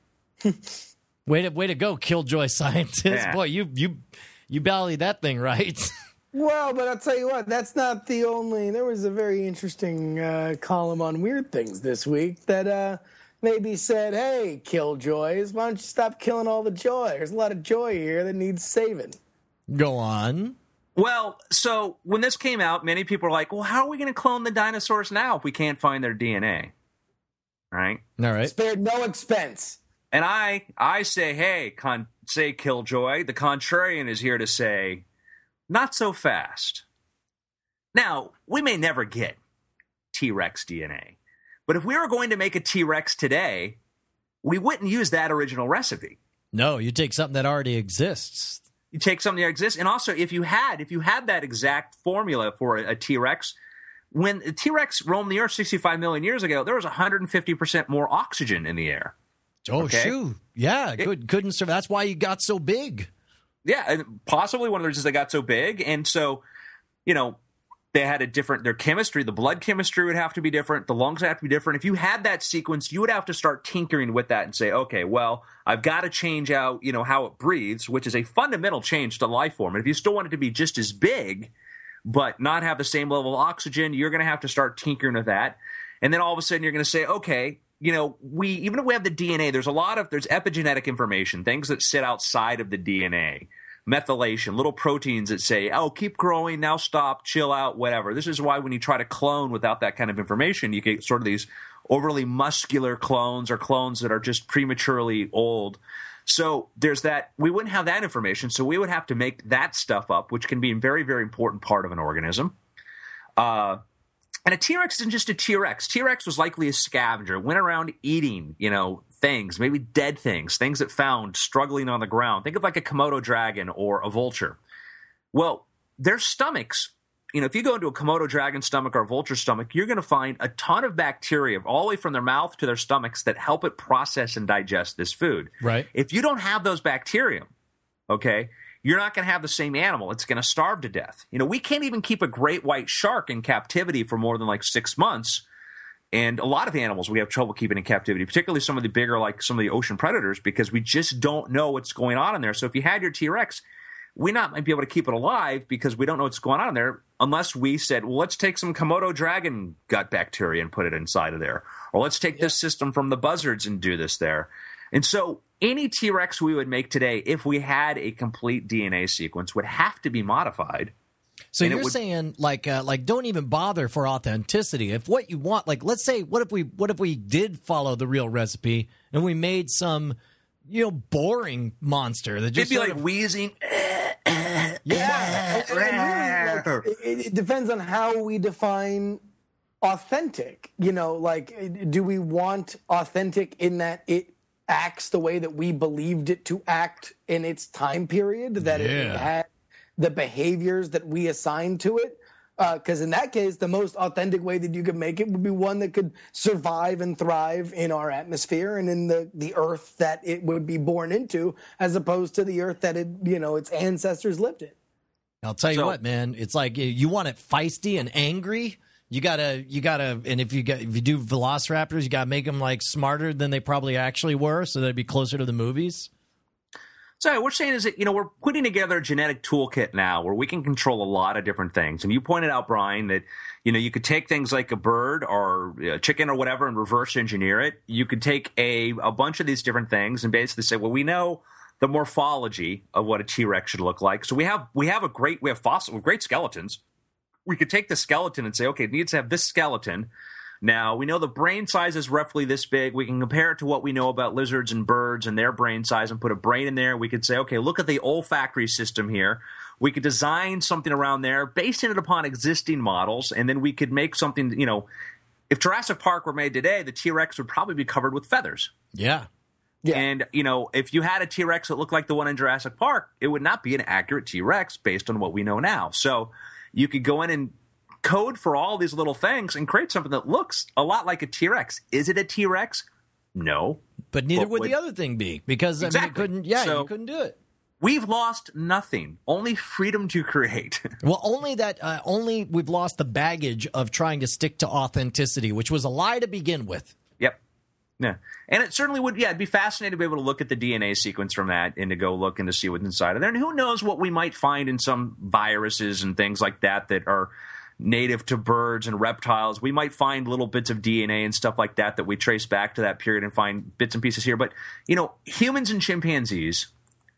Speaker 5: way to way to go, Killjoy scientist.
Speaker 3: Yeah.
Speaker 5: Boy, you you you ballied that thing right.
Speaker 4: Well, but I'll tell you what, that's not the only. There was a very interesting uh, column on Weird Things this week that uh, maybe said, hey, Killjoys, why don't you stop killing all the joy? There's a lot of joy here that needs saving.
Speaker 5: Go on.
Speaker 3: Well, so when this came out, many people are like, well, how are we going to clone the dinosaurs now if we can't find their D N A? Right?
Speaker 5: All right.
Speaker 4: Spared no expense.
Speaker 3: And I I say, hey, con- say Killjoy. The contrarian is here to say, not so fast. Now, we may never get T-Rex D N A, but if we were going to make a T-Rex today, we wouldn't use that original recipe.
Speaker 5: No, you take something that already exists.
Speaker 3: You take something that exists, and also if you had if you had that exact formula for a, a T-Rex, when the T-Rex roamed the Earth sixty-five million years ago, there was one hundred fifty percent more oxygen in the air.
Speaker 5: Oh,
Speaker 3: Okay.
Speaker 5: shoot. Yeah, good, couldn't survive. That's why you got so big.
Speaker 3: Yeah, and possibly one of the reasons they got so big. And so, you know, they had a different, their chemistry, the blood chemistry would have to be different. The lungs have to be different. If you had that sequence, you would have to start tinkering with that and say, okay, well, I've got to change out, you know, how it breathes, which is a fundamental change to life form. And if you still want it to be just as big, but not have the same level of oxygen, you're going to have to start tinkering with that. And then all of a sudden you're going to say, okay, you know, we, even if we have the D N A, there's a lot of, there's epigenetic information, things that sit outside of the D N A. Methylation, little proteins that say, oh, keep growing, now stop, chill out, whatever. This is why when you try to clone without that kind of information, you get sort of these overly muscular clones or clones that are just prematurely old. So there's that. We wouldn't have that information, so we would have to make that stuff up, which can be a very, very important part of an organism. Uh, and a T-Rex isn't just a T-Rex. T-Rex was likely a scavenger, went around eating, you know, things, maybe dead things, things that found struggling on the ground. Think of like a Komodo dragon or a vulture. Well, their stomachs, you know, if you go into a Komodo dragon stomach or a vulture stomach, you're going to find a ton of bacteria all the way from their mouth to their stomachs that help it process and digest this food.
Speaker 5: Right.
Speaker 3: If you don't have those bacteria, okay, you're not going to have the same animal. It's going to starve to death. You know, we can't even keep a great white shark in captivity for more than like six months. And a lot of animals we have trouble keeping in captivity, particularly some of the bigger, like some of the ocean predators, because we just don't know what's going on in there. So if you had your T-Rex, we not might be able to keep it alive because we don't know what's going on in there unless we said, well, let's take some Komodo dragon gut bacteria and put it inside of there. Or let's take yeah. this system from the buzzards and do this there. And so any T-Rex we would make today, if we had a complete D N A sequence, would have to be modified
Speaker 5: So
Speaker 3: And it
Speaker 5: you're
Speaker 3: would-
Speaker 5: saying like uh, like don't even bother for authenticity. If what you want, like let's say, what if we what if we did follow the real recipe and we made some, you know, boring monster that
Speaker 3: It'd
Speaker 5: just
Speaker 3: be
Speaker 5: sort
Speaker 3: like
Speaker 5: of-
Speaker 3: wheezing.
Speaker 4: Yeah, and, and really, like, it, it depends on how we define authentic. You know, like, do we want authentic in that it acts the way that we believed it to act in its time period, that it,
Speaker 5: Yeah.
Speaker 4: it had the behaviors that we assigned to it? Because in that case, the most authentic way that you could make it would be one that could survive and thrive in our atmosphere and in the, the earth that it would be born into, as opposed to the earth that it, you know, its ancestors lived in.
Speaker 5: I'll tell you
Speaker 3: So-
Speaker 5: what, man. It's like you- you want it feisty and angry. You gotta, you gotta, and if you get, if you do Velociraptors, you gotta make them like smarter than they probably actually were, so they'd be closer to the movies.
Speaker 3: So what we're saying is that, you know, we're putting together a genetic toolkit now where we can control a lot of different things. And you pointed out, Brian, that, you know, you could take things like a bird or a chicken or whatever and reverse engineer it. You could take a, a bunch of these different things and basically say, well, we know the morphology of what a T-Rex should look like. So we have we have a great, we have fossil, we have great skeletons. We could take the skeleton and say, okay, it needs to have this skeleton. Now, we know the brain size is roughly this big. We can compare it to what we know about lizards and birds and their brain size and put a brain in there. We could say, okay, look at the olfactory system here. We could design something around there, basing it upon existing models, and then we could make something, you know, if Jurassic Park were made today, the T-Rex would probably be covered with feathers.
Speaker 5: Yeah.
Speaker 4: Yeah.
Speaker 3: And, you know, if you had a T-Rex that looked like the one in Jurassic Park, it would not be an accurate T-Rex based on what we know now. So you could go in and code for all these little things and create something that looks a lot like a T-Rex. Is it a T-Rex? No.
Speaker 5: But neither
Speaker 3: But
Speaker 5: would
Speaker 3: would-
Speaker 5: the other thing be, because I mean, it
Speaker 3: Exactly.
Speaker 5: couldn't. Yeah,
Speaker 3: So-
Speaker 5: you couldn't do it.
Speaker 3: We've lost nothing, only freedom to create.
Speaker 5: Well, only that. Uh, only we've lost the baggage of trying to stick to authenticity, which was a lie to begin with.
Speaker 3: Yep. Yeah. And it certainly would, yeah, it'd be fascinating to be able to look at the D N A sequence from that and to go look and to see what's inside of there. And who knows what we might find in some viruses and things like that that are native to birds and reptiles. We might find little bits of D N A and stuff like that that we trace back to that period and find bits and pieces here. But, you know, humans and chimpanzees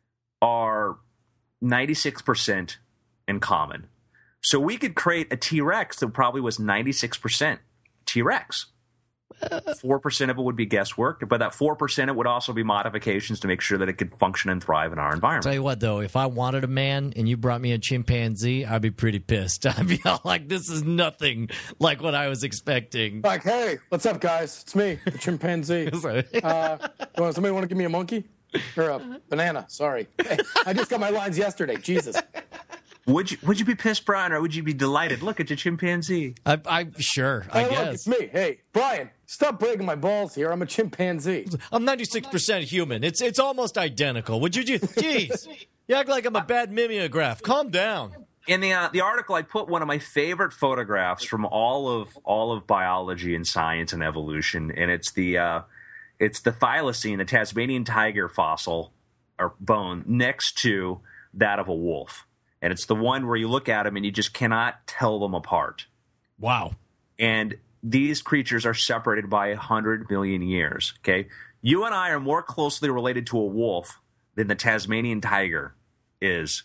Speaker 3: are ninety-six percent in common. So we could create a T-Rex that probably was ninety-six percent T-Rex. four percent of it would be guesswork, but that four percent it would also be modifications to make sure that it could function and thrive in our environment.
Speaker 5: Tell you what, though, if I wanted a man and you brought me a chimpanzee, I'd be pretty pissed. I'd be all like, "This is nothing like what I was expecting."
Speaker 4: Like, hey, what's up, guys? It's me, the chimpanzee. Uh, you want- somebody want to give me a monkey or a banana? Sorry, hey, I just got my lines yesterday. Jesus.
Speaker 3: Would you would you be pissed, Brian, or would you be delighted? Look at your chimpanzee.
Speaker 5: I, I sure, I
Speaker 4: Hey, look,
Speaker 5: guess
Speaker 4: it's me. Hey, Brian, stop breaking my balls here. I'm a chimpanzee.
Speaker 5: I'm ninety-six percent human. It's it's almost identical. Would you just, jeez, you act like I'm a bad mimeograph. Calm down.
Speaker 3: In the uh, the article, I put one of my favorite photographs from all of all of biology and science and evolution, and it's the uh, it's the thylacine, the Tasmanian tiger fossil or bone, next to that of a wolf, and it's the one where you look at them and you just cannot tell them apart.
Speaker 5: Wow.
Speaker 3: And these creatures are separated by a hundred million years. Okay, you and I are more closely related to a wolf than the Tasmanian tiger is.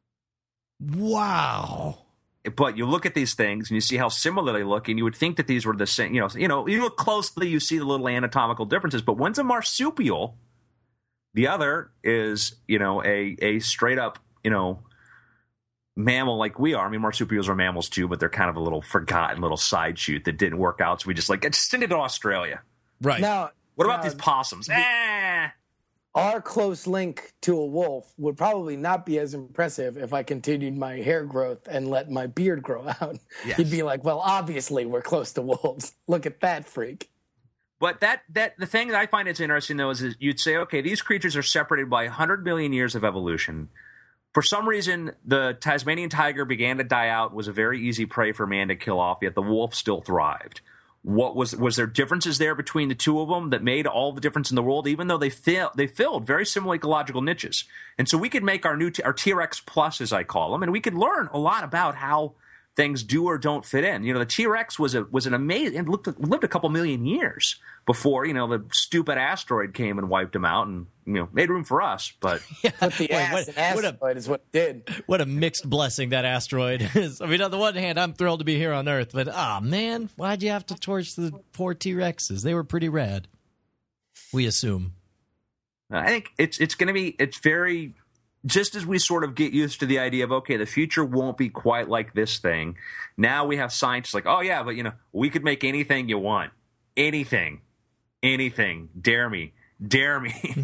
Speaker 5: Wow.
Speaker 3: But you look at these things and you see how similar they look, and you would think that these were the same. You know, you know, you look closely, you see the little anatomical differences. But one's a marsupial, the other is, you know, a a straight up, you know, mammal like we are. I mean, marsupials are mammals too, but they're kind of a little forgotten little side shoot that didn't work out. So we just like just send it to Australia.
Speaker 5: Right.
Speaker 4: Now,
Speaker 3: What about
Speaker 4: now,
Speaker 3: these possums? Eh.
Speaker 4: our close link to a wolf would probably not be as impressive if I continued my hair growth and let my beard grow out.
Speaker 3: Yes.
Speaker 4: You'd be like, well, obviously we're close to wolves. Look at that freak.
Speaker 3: But that that the thing that I find it's interesting though is, is you'd say, okay, these creatures are separated by a hundred million years of evolution. For some reason, the Tasmanian tiger began to die out, was a very easy prey for man to kill off, yet the wolf still thrived. What was was there differences there between the two of them that made all the difference in the world, even though they fill, they filled very similar ecological niches? And so we could make our new t- our T-Rex Plus, as I call them, and we could learn a lot about how things do or don't fit in. You know, the T-Rex was a was an amazing and lived, lived a couple million years before, you know, the stupid asteroid came and wiped him out and, you know, made room for us. But
Speaker 4: Put the
Speaker 5: Wait,
Speaker 4: ass
Speaker 5: what-
Speaker 4: in asteroid
Speaker 5: what a-
Speaker 4: is what it did.
Speaker 5: What a mixed blessing that asteroid is. I mean, on the one hand, I'm thrilled to be here on Earth, but ah, man, why'd you have to torch the poor T-Rexes? They were pretty rad. We assume.
Speaker 3: I think it's it's going to be it's very just as we sort of get used to the idea of, okay, the future won't be quite like this thing. Now we have scientists like, oh yeah, but you know, we could make anything you want, anything, anything. Dare me, dare me.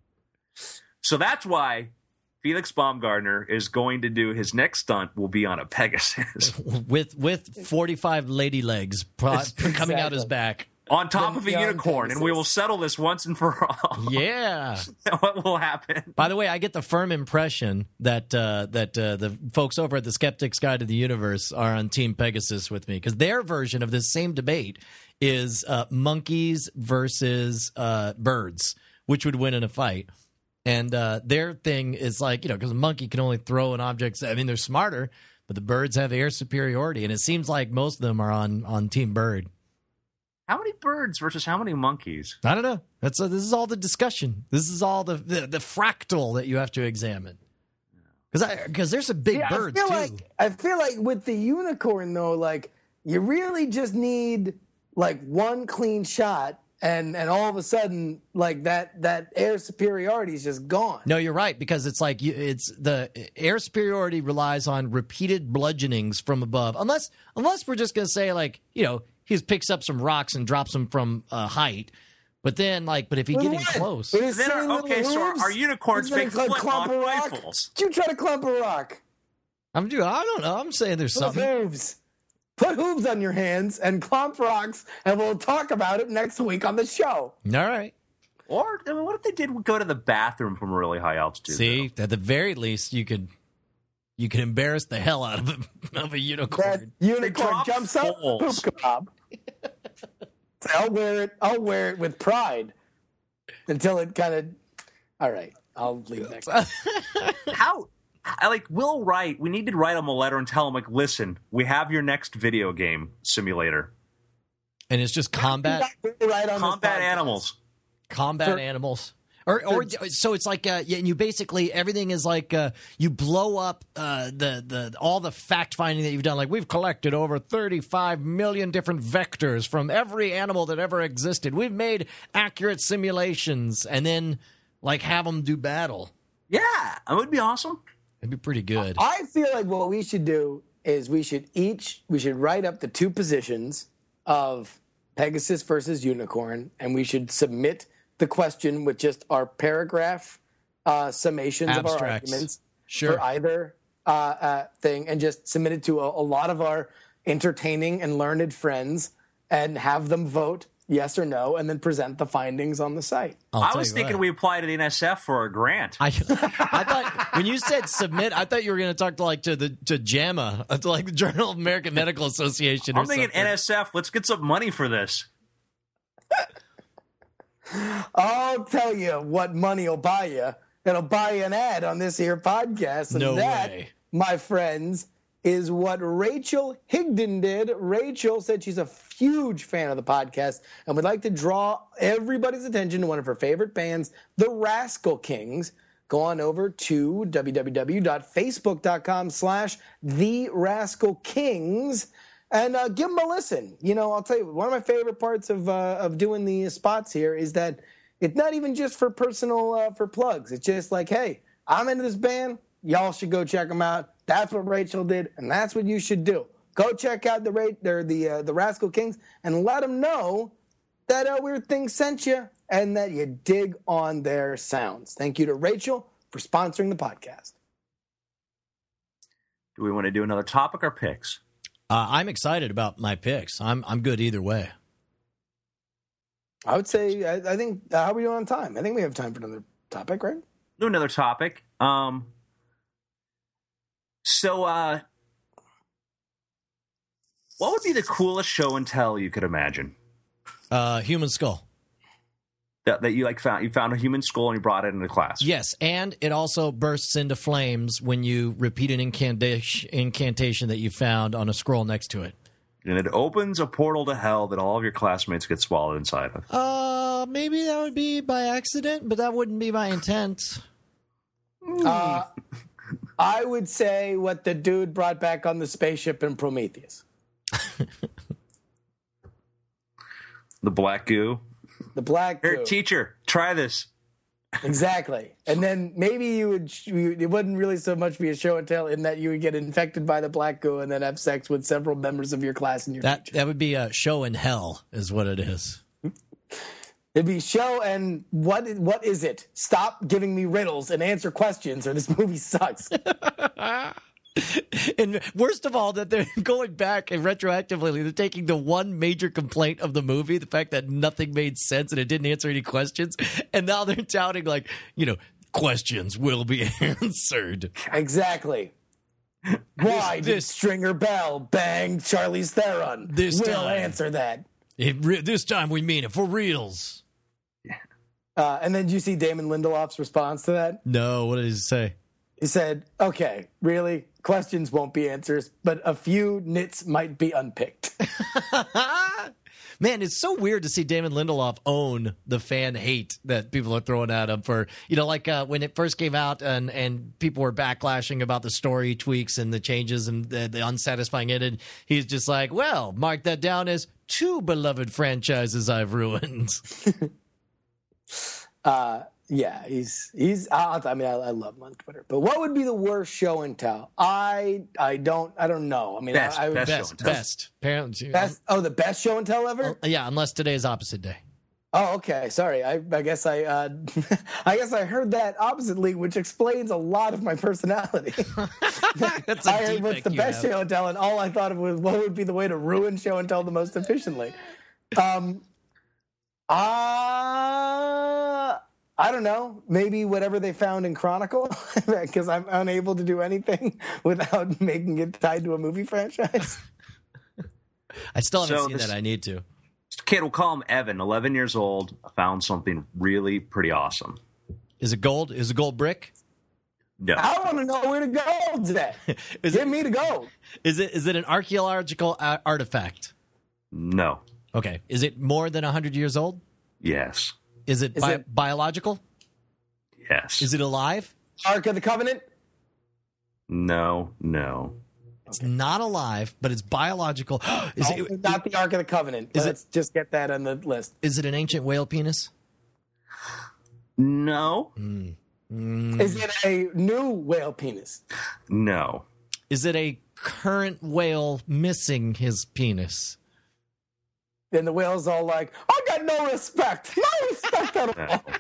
Speaker 3: So that's why Felix Baumgartner is going to do his next stunt will be on a Pegasus
Speaker 5: with with forty-five lady legs pro- coming out his back.
Speaker 3: on top
Speaker 4: The
Speaker 3: of a
Speaker 4: young
Speaker 3: unicorn, and we
Speaker 4: Pegasus.
Speaker 3: will settle this once and for all.
Speaker 5: Yeah.
Speaker 3: What will happen?
Speaker 5: By the way, I get the firm impression that uh, that uh, the folks over at the Skeptic's Guide to the Universe are on Team Pegasus with me, because their version of this same debate is uh, monkeys versus uh, birds, which would win in a fight. And uh, their thing is like, you know, because a monkey can only throw an object. I mean, they're smarter, but the birds have air superiority, and it seems like most of them are on on Team Bird.
Speaker 3: How many birds versus how many monkeys?
Speaker 5: I don't know. That's uh, this is all the discussion. This is all the the, the fractal that you have to examine. Because because there's some big
Speaker 4: Yeah,
Speaker 5: birds
Speaker 4: I feel
Speaker 5: too.
Speaker 4: like I feel like with the unicorn though, like you really just need like one clean shot, and and all of a sudden, like that that air superiority is just gone.
Speaker 5: No, you're right, because it's like you, it's the air superiority relies on repeated bludgeonings from above. Unless unless we're just gonna say like, you know, he picks up some rocks and drops them from uh, height. But then, like, but if he
Speaker 4: With
Speaker 5: get in
Speaker 4: what?
Speaker 5: close,
Speaker 4: With his
Speaker 3: Then our-
Speaker 4: silly little
Speaker 3: okay, so our-
Speaker 4: hooves?
Speaker 3: our unicorns
Speaker 4: He's gonna
Speaker 3: make
Speaker 4: cl-
Speaker 3: flintlock
Speaker 4: clump a rock?
Speaker 3: rifles.
Speaker 4: You try to clump a rock.
Speaker 5: I'm doing. I don't know. I'm saying there's
Speaker 4: With
Speaker 5: something.
Speaker 4: hooves. Put hooves on your hands and clump rocks, and we'll talk about it next week on the show.
Speaker 5: All right.
Speaker 3: Or I mean, what if they did go to the bathroom from a really high altitude?
Speaker 5: See, at the very least, you could you could embarrass the hell out of a, of a
Speaker 4: That
Speaker 5: unicorn.
Speaker 4: unicorn
Speaker 3: drop
Speaker 4: jumps up, poop
Speaker 3: foals.
Speaker 4: kebab. So I'll wear it. I'll wear it with pride until it kind of. All right, I'll leave that.
Speaker 3: How? I like Will Wright. We need to write him a letter and tell him, like, listen, we have your next video game simulator.
Speaker 5: And it's just combat
Speaker 4: Right on this
Speaker 3: Combat
Speaker 4: podcast.
Speaker 3: animals.
Speaker 5: combat
Speaker 4: For-
Speaker 5: animals. Or, or so it's like, uh, yeah, and you basically everything is like uh, you blow up uh, the the all the fact finding that you've done. Like we've collected over thirty-five million different vectors from every animal that ever existed. We've made accurate simulations, and then like have them do battle.
Speaker 3: Yeah, that would be awesome.
Speaker 5: It'd be pretty good.
Speaker 4: I feel like what we should do is we should each we should write up the two positions of Pegasus versus unicorn, and we should submit the question with just our paragraph uh, summations of our
Speaker 5: Abstracts.
Speaker 4: arguments
Speaker 5: Sure.
Speaker 4: for either uh, uh, thing, and just submit it to a, a lot of our entertaining and learned friends, and have them vote yes or no, and then present the findings on the site.
Speaker 5: I'll
Speaker 3: I
Speaker 5: tell
Speaker 3: was
Speaker 5: you
Speaker 3: thinking
Speaker 5: what.
Speaker 3: we apply to the N S F for a grant.
Speaker 5: I, I thought when you said submit, I thought you were going to talk to like to the to JAMA, to like the Journal of American Medical Association. Or
Speaker 3: I'm thinking
Speaker 5: something.
Speaker 3: N S F. Let's get some money for this.
Speaker 4: I'll tell you what money will buy you. It'll buy you an ad on this here podcast. And
Speaker 5: No
Speaker 4: that,
Speaker 5: way.
Speaker 4: my friends, is what Rachel Higdon did. Rachel said she's a huge fan of the podcast and would like to draw everybody's attention to one of her favorite bands, the Rascal Kings. Go on over to www.facebook.com slash the Rascal Kings and uh, give them a listen. You know, I'll tell you, one of my favorite parts of uh, of doing the spots here is that it's not even just for personal, uh, for plugs. It's just like, hey, I'm into this band. Y'all should go check them out. That's what Rachel did, and that's what you should do. Go check out the Ra- or the uh, the Rascal Kings and let them know that uh, Weird Thing sent you and that you dig on their sounds. Thank you to Rachel for sponsoring the podcast.
Speaker 3: Do we want to do another topic or picks?
Speaker 5: Uh, I'm excited about my picks. I'm I'm good either way.
Speaker 4: I would say, I, I think, uh, how are we doing on time? I think we have time for another topic, right?
Speaker 3: Do another topic. Um. So, uh, what would be the coolest show and tell you could imagine?
Speaker 5: Uh, Human Skull.
Speaker 3: That, that you like found you found a human skull and you brought it into class.
Speaker 5: Yes, and it also bursts into flames when you repeat an incantation, incantation that you found on a scroll next to it.
Speaker 3: And it opens a portal to hell that all of your classmates get swallowed inside of.
Speaker 5: Uh, maybe that would be by accident, but that wouldn't be my intent.
Speaker 4: Uh, I would say what the dude brought back on the spaceship in Prometheus.
Speaker 3: The black goo.
Speaker 4: The black
Speaker 3: Here,
Speaker 4: goo.
Speaker 3: teacher, try this.
Speaker 4: Exactly. And then maybe you would, you, it wouldn't really so much be a show and tell in that you would get infected by the black goo and then have sex with several members of your class and your
Speaker 5: That
Speaker 4: teacher.
Speaker 5: that would be a show in hell, is what it is.
Speaker 4: It'd be show and what what is it? Stop giving me riddles and answer questions or this movie sucks.
Speaker 5: And worst of all, that they're going back and retroactively, they're taking the one major complaint of the movie, the fact that nothing made sense and it didn't answer any questions, and now they're touting like, you know, questions will be answered.
Speaker 4: Exactly. Why
Speaker 5: This-
Speaker 4: did
Speaker 5: this-
Speaker 4: Stringer Bell bang Charlize Theron?
Speaker 5: This
Speaker 4: we'll
Speaker 5: time.
Speaker 4: answer that.
Speaker 5: It re- this time we mean it for reals.
Speaker 4: Uh, and then did you see Damon Lindelof's response to that?
Speaker 5: No, what did he say?
Speaker 4: He said, okay, really? Questions won't be answers, but a few nits might be unpicked.
Speaker 5: Man, it's so weird to see Damon Lindelof own the fan hate that people are throwing at him for, you know, like uh, when it first came out and, and people were backlashing about the story tweaks and the changes and the, the unsatisfying ending. He's just like, well, mark that down as two beloved franchises I've ruined.
Speaker 4: Uh, yeah, he's he's. I, I mean, I, I love him on Twitter. But what would be the worst show and tell? I I don't I don't know. I mean,
Speaker 3: Best,
Speaker 4: I, I would
Speaker 3: best.
Speaker 5: Best, best. Apparently,
Speaker 4: best. Oh, the best show and tell ever.
Speaker 5: Oh, yeah, unless today is opposite day.
Speaker 4: Oh, okay. Sorry. I, I guess I uh, I guess I heard that oppositely, which explains a lot of my personality.
Speaker 5: That's a
Speaker 4: I heard what's
Speaker 5: defect
Speaker 4: the
Speaker 5: you
Speaker 4: best
Speaker 5: have.
Speaker 4: show and tell, and all I thought of was what would be the way to ruin show and tell the most efficiently. Um, uh, I don't know. Maybe whatever they found in Chronicle, because I'm unable to do anything without making it tied to a movie franchise.
Speaker 5: I still haven't
Speaker 3: So
Speaker 5: seen
Speaker 3: this-
Speaker 5: that. I need to.
Speaker 3: This kid, we'll call him Evan, eleven years old, found something really pretty awesome.
Speaker 5: Is it gold? Is it gold brick?
Speaker 3: No.
Speaker 4: I want to know where the gold's at.
Speaker 5: Is
Speaker 4: Give
Speaker 5: it,
Speaker 4: me the gold.
Speaker 5: is it is it an archaeological uh, artifact?
Speaker 3: No.
Speaker 5: Okay. Is it more than one hundred years old?
Speaker 3: Yes.
Speaker 5: Is it,
Speaker 4: Is
Speaker 5: bi-
Speaker 4: it-
Speaker 5: biological?
Speaker 3: Yes.
Speaker 5: Is it alive?
Speaker 4: Ark of the Covenant.
Speaker 3: No. No.
Speaker 5: It's not alive, but it's biological. is,
Speaker 4: Also
Speaker 5: it,
Speaker 4: not the Ark of the Covenant.
Speaker 5: Is it-
Speaker 4: Let's just get that on the list.
Speaker 5: is it an ancient whale penis?
Speaker 3: No.
Speaker 4: Is it a new whale penis?
Speaker 3: No.
Speaker 5: Is it a current whale missing his penis?
Speaker 4: And the whale's all like, I got no respect. No respect at all.
Speaker 3: No.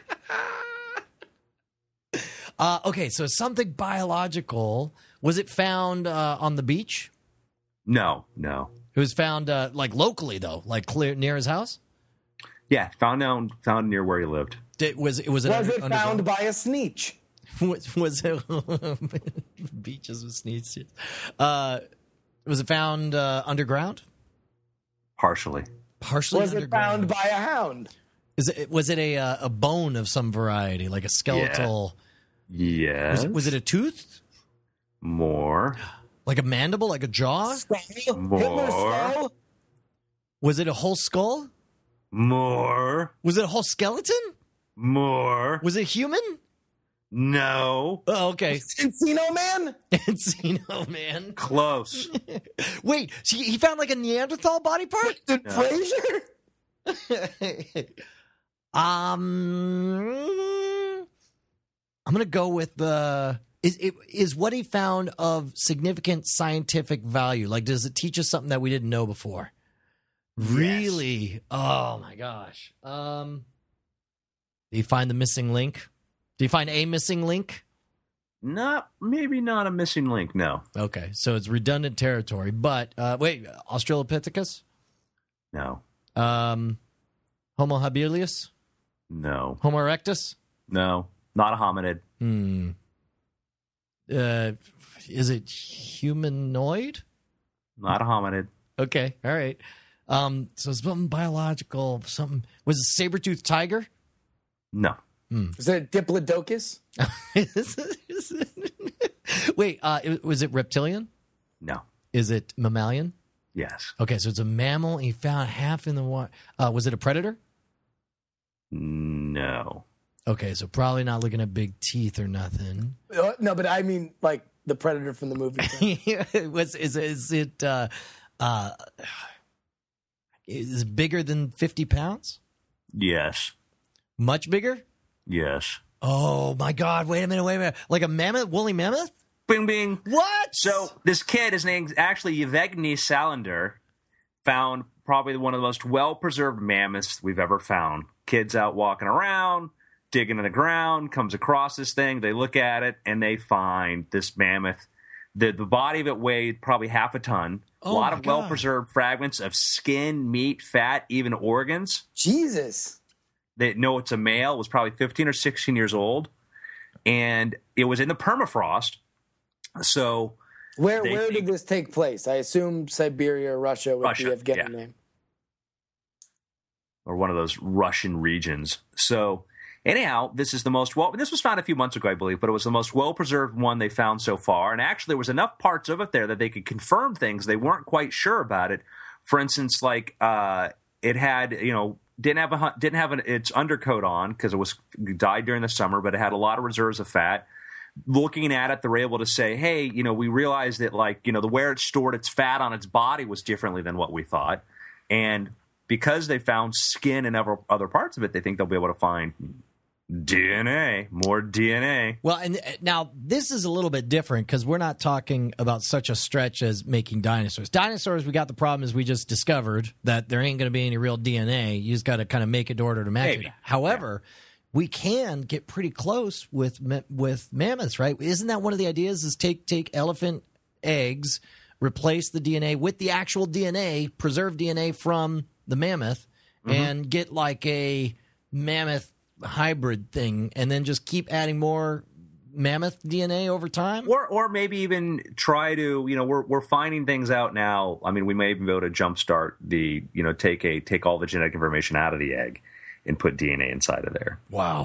Speaker 5: Uh, okay, so something biological. Was it found uh, on the beach?
Speaker 3: No. No.
Speaker 5: It was found uh, like locally though, like clear near his house.
Speaker 3: Yeah. Found down. Found near where he lived.
Speaker 5: Did, was it was it,
Speaker 4: Was
Speaker 5: under,
Speaker 4: it found
Speaker 5: underground?
Speaker 4: by a sneetch?
Speaker 5: was, was it beaches with sneezes? Uh, was it found uh, underground?
Speaker 3: Partially.
Speaker 5: Partially
Speaker 4: Was it
Speaker 5: underground.
Speaker 4: found by a hound?
Speaker 5: Is it was it a uh, a bone of some variety, like a skeletal?
Speaker 3: Yes.
Speaker 5: Was, it, was it a tooth,
Speaker 3: More.
Speaker 5: like a mandible, like a jaw?
Speaker 4: Skull?
Speaker 3: More.
Speaker 4: Hitler's skull?
Speaker 5: Was it a whole skull?
Speaker 3: More.
Speaker 5: Was it a whole skeleton?
Speaker 3: More.
Speaker 5: Was it human?
Speaker 3: No.
Speaker 5: Oh, okay.
Speaker 4: Encino Man?
Speaker 5: Encino Man.
Speaker 3: Close.
Speaker 5: Wait, so he found like a Neanderthal body part?
Speaker 4: Did
Speaker 3: No.
Speaker 4: Fraser?
Speaker 5: um, I'm gonna go with the. Is it is what he found of significant scientific value? Like, does it teach us something that we didn't know before? Really? Oh my gosh. Um, do you find the missing link? Do you find a missing link?
Speaker 3: Not maybe not a missing link. No.
Speaker 5: Okay, so it's redundant territory. But uh, wait, Australopithecus,
Speaker 3: No.
Speaker 5: um, Homo habilis,
Speaker 3: No.
Speaker 5: Homo erectus.
Speaker 3: No. Not a hominid.
Speaker 5: Hmm. Uh, is it humanoid?
Speaker 3: Not a hominid.
Speaker 5: Okay, all right. Um, so it's something biological. Something was it saber-toothed tiger?
Speaker 3: No.
Speaker 4: Is it Diplodocus?
Speaker 5: Wait, uh, was it reptilian?
Speaker 3: No.
Speaker 5: Is it mammalian?
Speaker 3: Yes.
Speaker 5: Okay, so it's a mammal. He found half in the water. Uh, was it a predator?
Speaker 3: No.
Speaker 5: Okay, so probably not looking at big teeth or nothing.
Speaker 4: Uh, no, but I mean like the predator from the movie.
Speaker 5: was is is it uh, uh, is it bigger than fifty pounds?
Speaker 3: Yes.
Speaker 5: Much bigger?
Speaker 3: Yes.
Speaker 5: Oh my God! Wait a minute! Wait a minute! Like a mammoth, woolly mammoth?
Speaker 3: Bing, bing.
Speaker 5: What?
Speaker 3: So this kid, his name's actually Yevgeny Salander, found probably one of the most well-preserved mammoths we've ever found. Kids out walking around, digging in the ground, comes across this thing. They look at it, and they find this mammoth. The, the body of it weighed probably half a ton.
Speaker 5: Oh,
Speaker 3: a lot
Speaker 5: my
Speaker 3: of
Speaker 5: God.
Speaker 3: well-preserved fragments of skin, meat, fat, even organs.
Speaker 4: Jesus.
Speaker 3: They know it's a male. It was probably fifteen or sixteen years old. And it was in the permafrost. So
Speaker 4: Where
Speaker 3: they
Speaker 4: where
Speaker 3: think-
Speaker 4: did this take place? I assume Siberia or Russia with
Speaker 3: Russia,
Speaker 4: the Afghan
Speaker 3: yeah.
Speaker 4: name.
Speaker 3: or one of those Russian regions. So anyhow, this is the most well. This was found a few months ago, I believe, but it was the most well preserved one they found so far. And actually, there was enough parts of it there that they could confirm things they weren't quite sure about it. For instance, like uh, it had, you know, didn't have a hu- didn't have an, its undercoat on because it was died during the summer, but it had a lot of reserves of fat. Looking at it, they're able to say, hey, you know, we realized that, like, you know, the where it stored its fat on its body was differently than what we thought. And because they found skin and other, other parts of it, they think they'll be able to find D N A, more D N A.
Speaker 5: Well, and uh, now this is a little bit different because we're not talking about such a stretch as making dinosaurs. Dinosaurs, we got the problem is we just discovered that there ain't going to be any real D N A. You just got to kind of make it to order to match
Speaker 3: Maybe.
Speaker 5: it. However, we can get pretty close with ma- with mammoths, right? Isn't that one of the ideas? Is take take elephant eggs, replace the D N A with the actual D N A, preserved D N A from the mammoth,
Speaker 3: Mm-hmm.
Speaker 5: and get like a mammoth hybrid thing, and then just keep adding more mammoth D N A over time?
Speaker 3: Or, or maybe even try to, you know, we're we're finding things out now. I mean, we may even be able to jumpstart the, you know, take a take all the genetic information out of the egg and put D N A inside of there.
Speaker 5: Wow.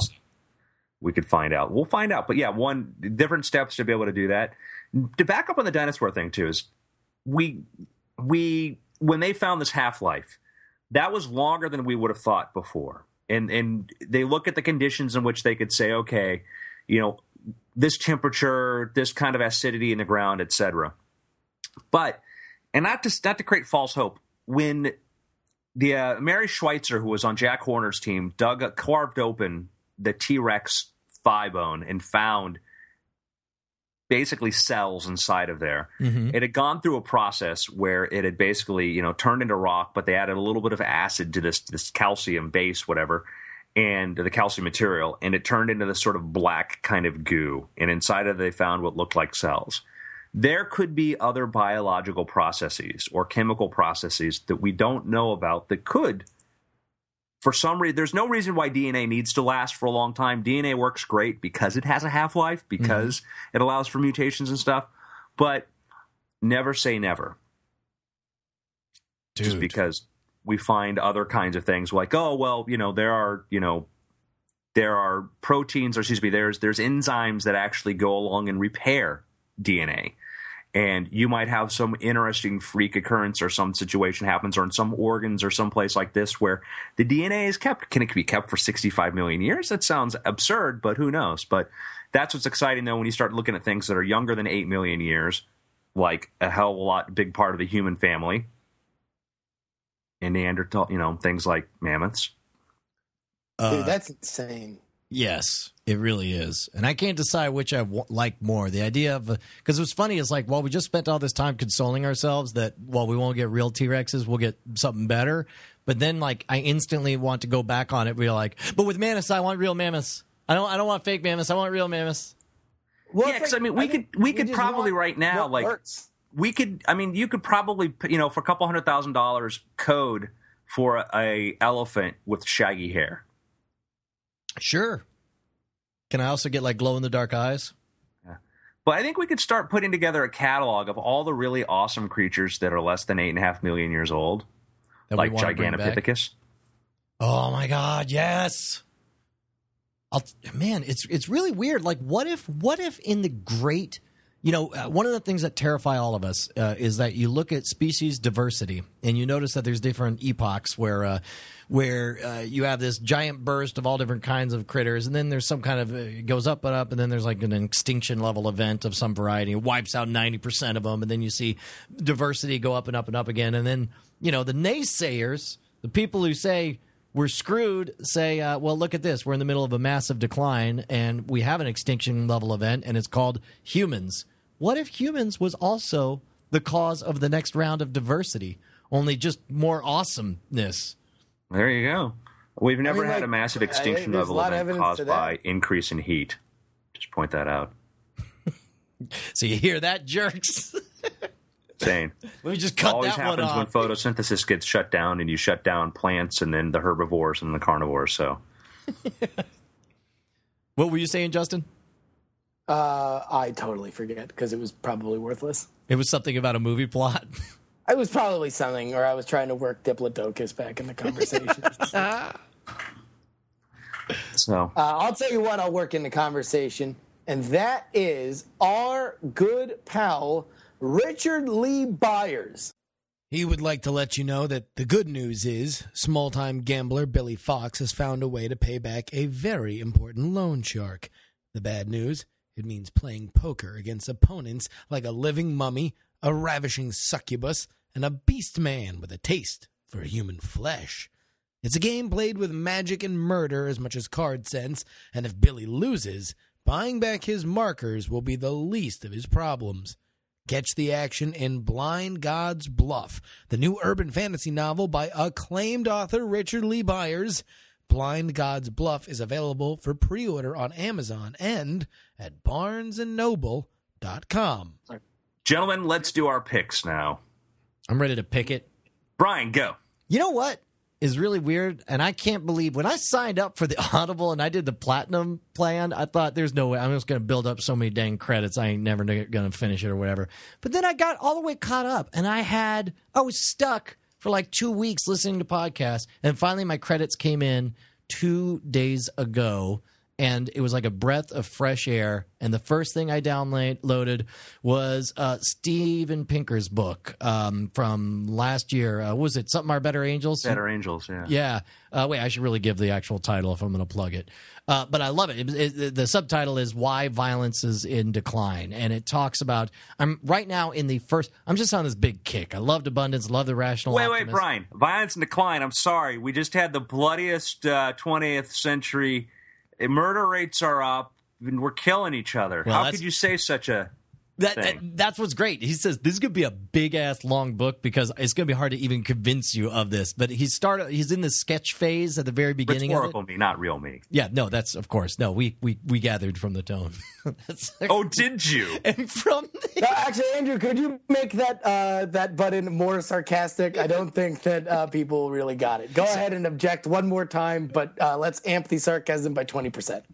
Speaker 3: We could find out. We'll find out. But yeah, one different steps to be able to do that. To back up on the dinosaur thing too is we we when they found this half-life, that was longer than we would have thought before. And and they look at the conditions in which they could say, okay, you know, this temperature, this kind of acidity in the ground, et cetera. But and not to not to create false hope, when the uh, Mary Schweitzer, who was on Jack Horner's team, dug carved open the T-Rex thigh bone and found basically cells inside of there.
Speaker 5: Mm-hmm.
Speaker 3: It had gone through a process where it had basically, you know, turned into rock, but they added a little bit of acid to this this calcium base, whatever, and the calcium material, and it turned into this sort of black kind of goo. And inside of it, they found what looked like cells. There could be other biological processes or chemical processes that we don't know about that could, for some reason, there's no reason why D N A needs to last for a long time. D N A works great because it has a half-life, because mm-hmm. it allows for mutations and stuff. But never say never.
Speaker 5: Dude.
Speaker 3: Just because we find other kinds of things like, oh, well, you know, there are, you know, there are proteins, or excuse me, there's there's enzymes that actually go along and repair D N A. And you might have some interesting freak occurrence or some situation happens, or in some organs or someplace like this where the D N A is kept. Can it be kept for sixty-five million years? That sounds absurd, but who knows? But that's what's exciting, though, when you start looking at things that are younger than eight million years, like a hell of a lot, big part of the human family. And Neanderthal, you know, things like mammoths.
Speaker 5: Uh,
Speaker 4: Dude, that's insane.
Speaker 5: Yes, it really is. And I can't decide which I w- like more. The idea of, because what's funny is like, well, we just spent all this time consoling ourselves that, well, we won't get real T-Rexes, we'll get something better. But then, like, I instantly want to go back on it. We're like, but with mammoths, I want real mammoths. I don't I don't want fake mammoths. I want real mammoths.
Speaker 4: Well,
Speaker 3: Yeah,
Speaker 4: it's
Speaker 3: because
Speaker 4: like-
Speaker 3: I mean, we could
Speaker 4: think
Speaker 3: we could
Speaker 4: just
Speaker 3: probably
Speaker 4: want
Speaker 3: right now,
Speaker 4: what
Speaker 3: like,
Speaker 4: works.
Speaker 3: we could. I mean, you could probably, you know, for a couple hundred thousand dollars, code for a, a elephant with shaggy hair.
Speaker 5: Sure. Can I also get like glow in the dark eyes?
Speaker 3: But I think we could start putting together a catalog of all the really awesome creatures that are less than eight and a half million years old,
Speaker 5: That we
Speaker 3: like
Speaker 5: wanna bring back?
Speaker 3: Gigantopithecus.
Speaker 5: Oh my God, yes. I'll, man, it's it's really weird. Like, what if what if in the great, you know, uh, one of the things that terrify all of us uh, is that you look at species diversity and you notice that there's different epochs where uh, where uh, you have this giant burst of all different kinds of critters, and then there's some kind of uh, it goes up and up, and then there's like an extinction level event of some variety, it wipes out ninety percent of them, and then you see diversity go up and up and up again, and then you know the naysayers, the people who say we're screwed, say, uh, well, look at this. We're in the middle of a massive decline, and we have an extinction level event, and it's called humans. What if humans was also the cause of the next round of diversity, only just more awesomeness?
Speaker 3: There you go. We've never
Speaker 4: I mean,
Speaker 3: had
Speaker 4: like,
Speaker 3: a massive extinction
Speaker 4: uh,
Speaker 3: level
Speaker 4: there's a lot of
Speaker 3: event
Speaker 4: evidence
Speaker 3: caused
Speaker 4: for
Speaker 3: by
Speaker 4: that.
Speaker 3: increase in heat. Just point that out.
Speaker 5: So you hear that, jerks?
Speaker 3: Saying.
Speaker 5: Let me just cut
Speaker 3: Always
Speaker 5: that one
Speaker 3: happens when
Speaker 5: off.
Speaker 3: photosynthesis gets shut down, and you shut down plants, and then the herbivores and the carnivores. So,
Speaker 5: What were you saying, Justin?
Speaker 4: Uh, I totally forget because it was probably worthless.
Speaker 5: It was something about a movie plot.
Speaker 4: It was probably something, or I was trying to work Diplodocus back in the conversation. uh,
Speaker 3: so
Speaker 4: I'll tell you what I'll work in the conversation, and that is our good pal, Richard Lee Byers.
Speaker 2: He would like to let you know that the good news is small-time gambler Billy Fox has found a way to pay back a very important loan shark. The bad news, it means playing poker against opponents like a living mummy, a ravishing succubus, and a beast man with a taste for human flesh. It's a game played with magic and murder as much as card sense, and if Billy loses, buying back his markers will be the least of his problems. Catch the action in Blind God's Bluff, the new urban fantasy novel by acclaimed author Richard Lee Byers. Blind God's Bluff is available for pre-order on Amazon and at barnes and noble dot com.
Speaker 3: gentlemen, let's do our picks now.
Speaker 5: I'm ready to pick it.
Speaker 3: Brian, go.
Speaker 5: You know what is really weird? And I can't believe when I signed up for the Audible and I did the platinum plan, I thought there's no way I'm just going to build up so many dang credits. I ain't never going to finish it or whatever. But then I got all the way caught up and I had, I was stuck for like two weeks listening to podcasts. And finally my credits came in two days ago. And it was like a breath of fresh air. And the first thing I downloaded was uh, Steven Pinker's book um, from last year. Uh, what was it? Something Our Better Angels?
Speaker 3: Better Angels, yeah.
Speaker 5: Yeah. Uh, wait, I should really give the actual title if I'm going to plug it. Uh, but I love it. It, it. The subtitle is Why Violence is in Decline. And it talks about, I'm right now in the first, I'm just on this big kick. I loved abundance, love the rational
Speaker 3: Wait,
Speaker 5: optimist.
Speaker 3: wait, Brian. Violence in Decline. I'm sorry. We just had the bloodiest uh, twentieth century. Murder rates are up. And we're killing each other.
Speaker 5: Well,
Speaker 3: How
Speaker 5: that's-
Speaker 3: could you say such a
Speaker 5: That,
Speaker 3: thing?
Speaker 5: that that's what's great. He says this is going to be a big ass long book because it's going to be hard to even convince you of this. But he's started. He's in the sketch phase at the very beginning of it.
Speaker 3: Rhetorical me, not real me.
Speaker 5: Yeah, no, that's of course no. We we we gathered from the tone. That's,
Speaker 3: Oh, did you?
Speaker 5: and from the,
Speaker 4: No, actually, Andrew, could you make that uh, that button more sarcastic? I don't think that uh, people really got it. Go ahead and object one more time, but uh, let's amp the sarcasm by twenty percent.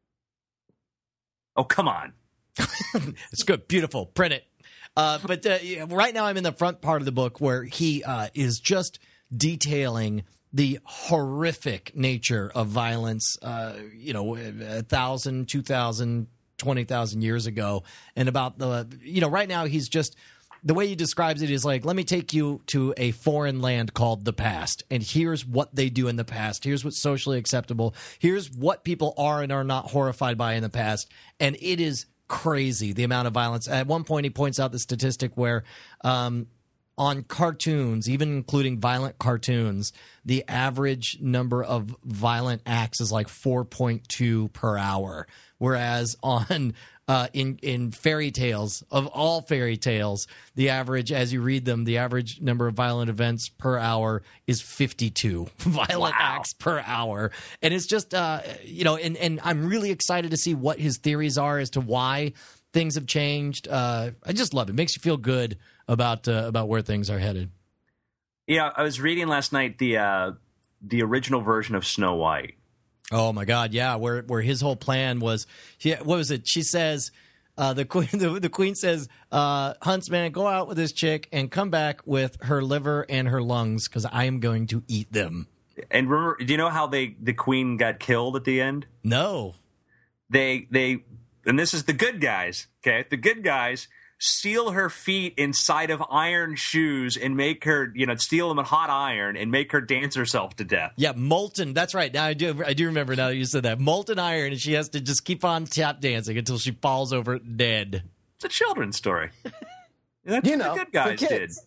Speaker 3: Oh, come on.
Speaker 5: it's good, beautiful, print it. Uh, but uh, yeah, right now, I'm in the front part of the book where he uh, is just detailing the horrific nature of violence. Uh, you know, a thousand, two thousand, twenty thousand years ago, and about the. You know, right now he's just. The way he describes it is like, let me take you to a foreign land called the past, and here's what they do in the past. Here's what's socially acceptable. Here's what people are and are not horrified by in the past, and it is crazy the amount of violence. At one point, he points out the statistic where um, on cartoons, even including violent cartoons, the average number of violent acts is like four point two per hour, whereas on Uh, in in fairy tales, of all fairy tales, the average, as you read them, the average number of violent events per hour is fifty-two violent
Speaker 3: Wow.
Speaker 5: acts per hour. And it's just, uh, you know, and, and I'm really excited to see what his theories are as to why things have changed. Uh, I just love it. It makes you feel good about uh, about where things are headed.
Speaker 3: Yeah, I was reading last night the uh, the original version of Snow White.
Speaker 5: Oh my God, yeah. Where where his whole plan was, she, what was it? She says, uh, the queen the, the queen says, uh, Huntsman, go out with this chick and come back with her liver and her lungs because I am going to eat them.
Speaker 3: And remember, do you know how they the queen got killed at the end?
Speaker 5: No.
Speaker 3: They they and this is the good guys. Okay, the good guys seal her feet inside of iron shoes and make her, you know, steal them in hot iron and make her dance herself to death.
Speaker 5: Yeah, molten. That's right. Now I do. I do remember now that you said that molten iron, and she has to just keep on tap dancing until she falls over dead.
Speaker 3: It's a children's story. That's
Speaker 4: You
Speaker 3: what
Speaker 4: know,
Speaker 3: the good guys
Speaker 4: for
Speaker 3: did.
Speaker 4: kids.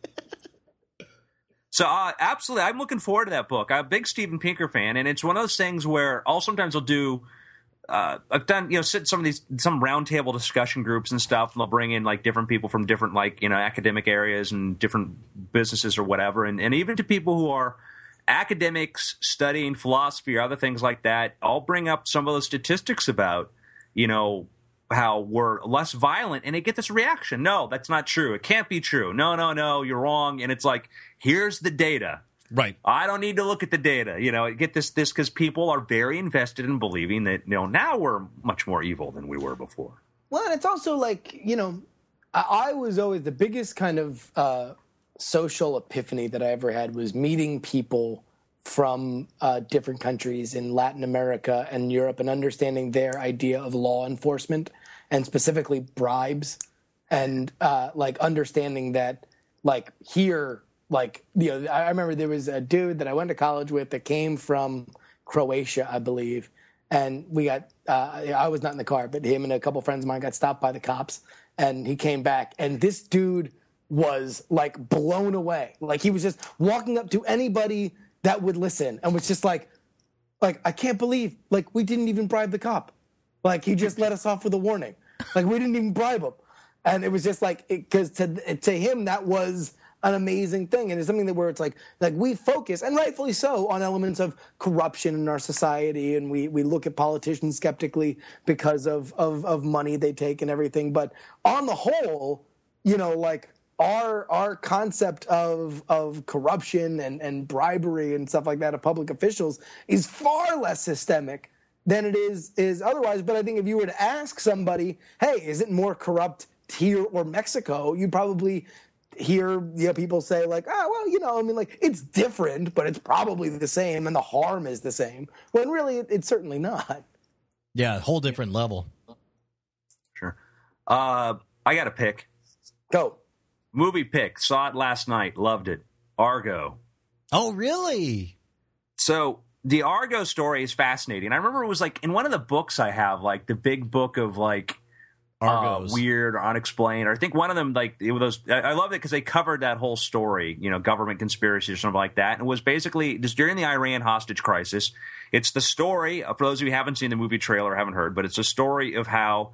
Speaker 3: So, uh, absolutely, I'm looking forward to that book. I'm a big Steven Pinker fan, and it's one of those things where I'll sometimes I'll do. Uh, I've done, you know, sit some of these some roundtable discussion groups and stuff, and they'll bring in like different people from different like you know academic areas and different businesses or whatever, and and even to people who are academics studying philosophy or other things like that. I'll bring up some of those statistics about you know how we're less violent, and they get this reaction. No, that's not true. It can't be true. No, no, no, you're wrong. And it's like, here's the data.
Speaker 5: Right.
Speaker 3: I don't need to look at the data. You know, get this this because people are very invested in believing that, you know, now we're much more evil than we were before.
Speaker 4: Well, and it's also like, you know, I, I was always the biggest kind of uh, social epiphany that I ever had was meeting people from uh, different countries in Latin America and Europe and understanding their idea of law enforcement and specifically bribes and uh, like understanding that like here, like, you know, I remember there was a dude that I went to college with that came from Croatia, I believe. And we got, uh, I was not in the car, but him and a couple friends of mine got stopped by the cops and he came back. And this dude was like blown away. Like he was just walking up to anybody that would listen and was just like, like, I can't believe, like, we didn't even bribe the cop. Like, he just let us off with a warning. Like, we didn't even bribe him. And it was just like, because to, to him, that was an amazing thing. And it's something that where it's like, like we focus, and rightfully so, on elements of corruption in our society. And we, we look at politicians skeptically because of, of, of money they take and everything. But on the whole, you know, like our, our concept of, of corruption and, and bribery and stuff like that of public officials is far less systemic than it is, is otherwise. But I think if you were to ask somebody, hey, is it more corrupt here or Mexico? You'd probably hear you know, people say like, oh, well, you know, I mean, like, it's different, but it's probably the same, and the harm is the same. When really, it, it's certainly not.
Speaker 5: Yeah, whole different level.
Speaker 3: Sure. Uh, I got a pick.
Speaker 4: Go.
Speaker 3: Movie pick. Saw it last night. Loved it. Argo.
Speaker 5: Oh, really?
Speaker 3: So the Argo story is fascinating. I remember it was like in one of the books I have, like the big book of like Uh, weird or unexplained. Or I think one of them, like it was those. I, I love it because they covered that whole story, you know, government conspiracy or something like that. And it was basically just during the Iran hostage crisis. It's the story, for those of you who haven't seen the movie trailer or haven't heard, but it's a story of how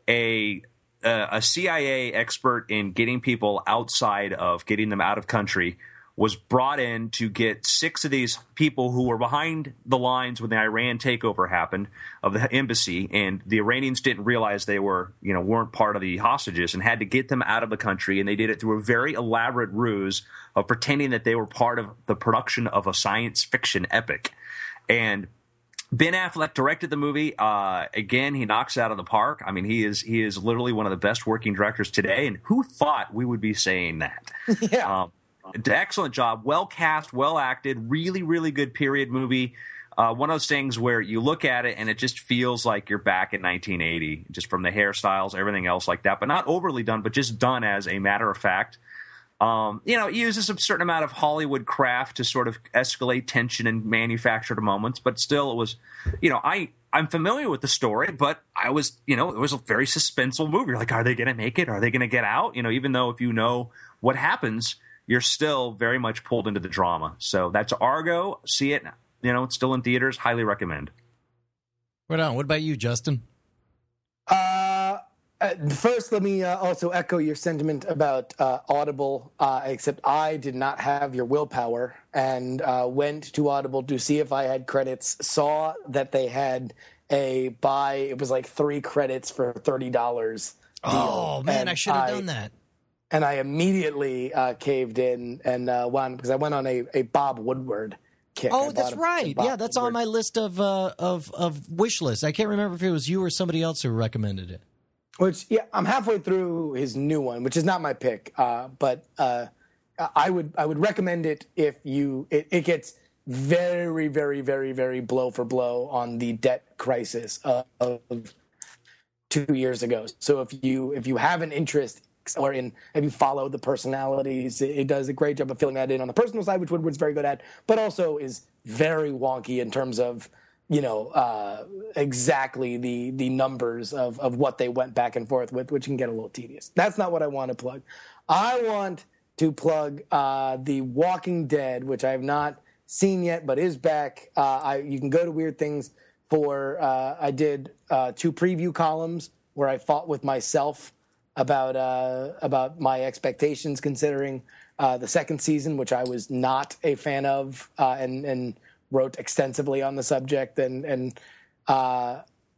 Speaker 3: a uh, a C I A expert in getting people outside of getting them out of country was brought in to get six of these people who were behind the lines when the Iran takeover happened of the embassy, and the Iranians didn't realize they were, you know, weren't part of the hostages and had to get them out of the country. And they did it through a very elaborate ruse of pretending that they were part of the production of a science fiction epic. And Ben Affleck directed the movie. Uh, again, he knocks it out of the park. I mean, he is he is literally one of the best working directors today. And who thought we would be saying that?
Speaker 4: Yeah.
Speaker 3: Um, Excellent job. Well cast, well acted, really, really good period movie. Uh, one of those things where you look at it and it just feels like you're back in nineteen eighty, just from the hairstyles, everything else like that, but not overly done, but just done as a matter of fact. Um, you know, it uses a certain amount of Hollywood craft to sort of escalate tension and manufactured moments, but still it was, you know, I, I'm familiar with the story, but I was, you know, it was a very suspenseful movie. You're like, are they going to make it? Are they going to get out? You know, even though if you know what happens, you're still very much pulled into the drama. So that's Argo. See it. You know, it's still in theaters. Highly recommend.
Speaker 5: Right on. What about you, Justin?
Speaker 4: Uh, first, let me uh, also echo your sentiment about uh, Audible, uh, except I did not have your willpower and uh, went to Audible to see if I had credits, saw that they had a buy. It was like three credits for thirty dollars.
Speaker 5: Oh, man, I should have done that.
Speaker 4: And I immediately uh, caved in and uh, won because I went on a, a Bob Woodward kick.
Speaker 5: Oh, that's right. Yeah, that's Woodward. On my list of uh, of of wish lists. I can't remember if it was you or somebody else who recommended it.
Speaker 4: Which, yeah, I'm halfway through his new one, which is not my pick, uh, but uh, I would I would recommend it if you. It, it gets very, very, very, very blow for blow on the debt crisis of, of two years ago. So if you if you have an interest or in if you follow the personalities, it, it does a great job of filling that in on the personal side, which Woodward's very good at, but also is very wonky in terms of, you know, uh, exactly the the numbers of, of what they went back and forth with, which can get a little tedious. That's not what I want to plug. I want to plug uh, The Walking Dead, which I have not seen yet, but is back. Uh, I, you can go to Weird Things for, uh, I did uh, two preview columns where I fought with myself about uh, about my expectations considering uh, the second season, which I was not a fan of, uh, and, and wrote extensively on the subject. And, and uh,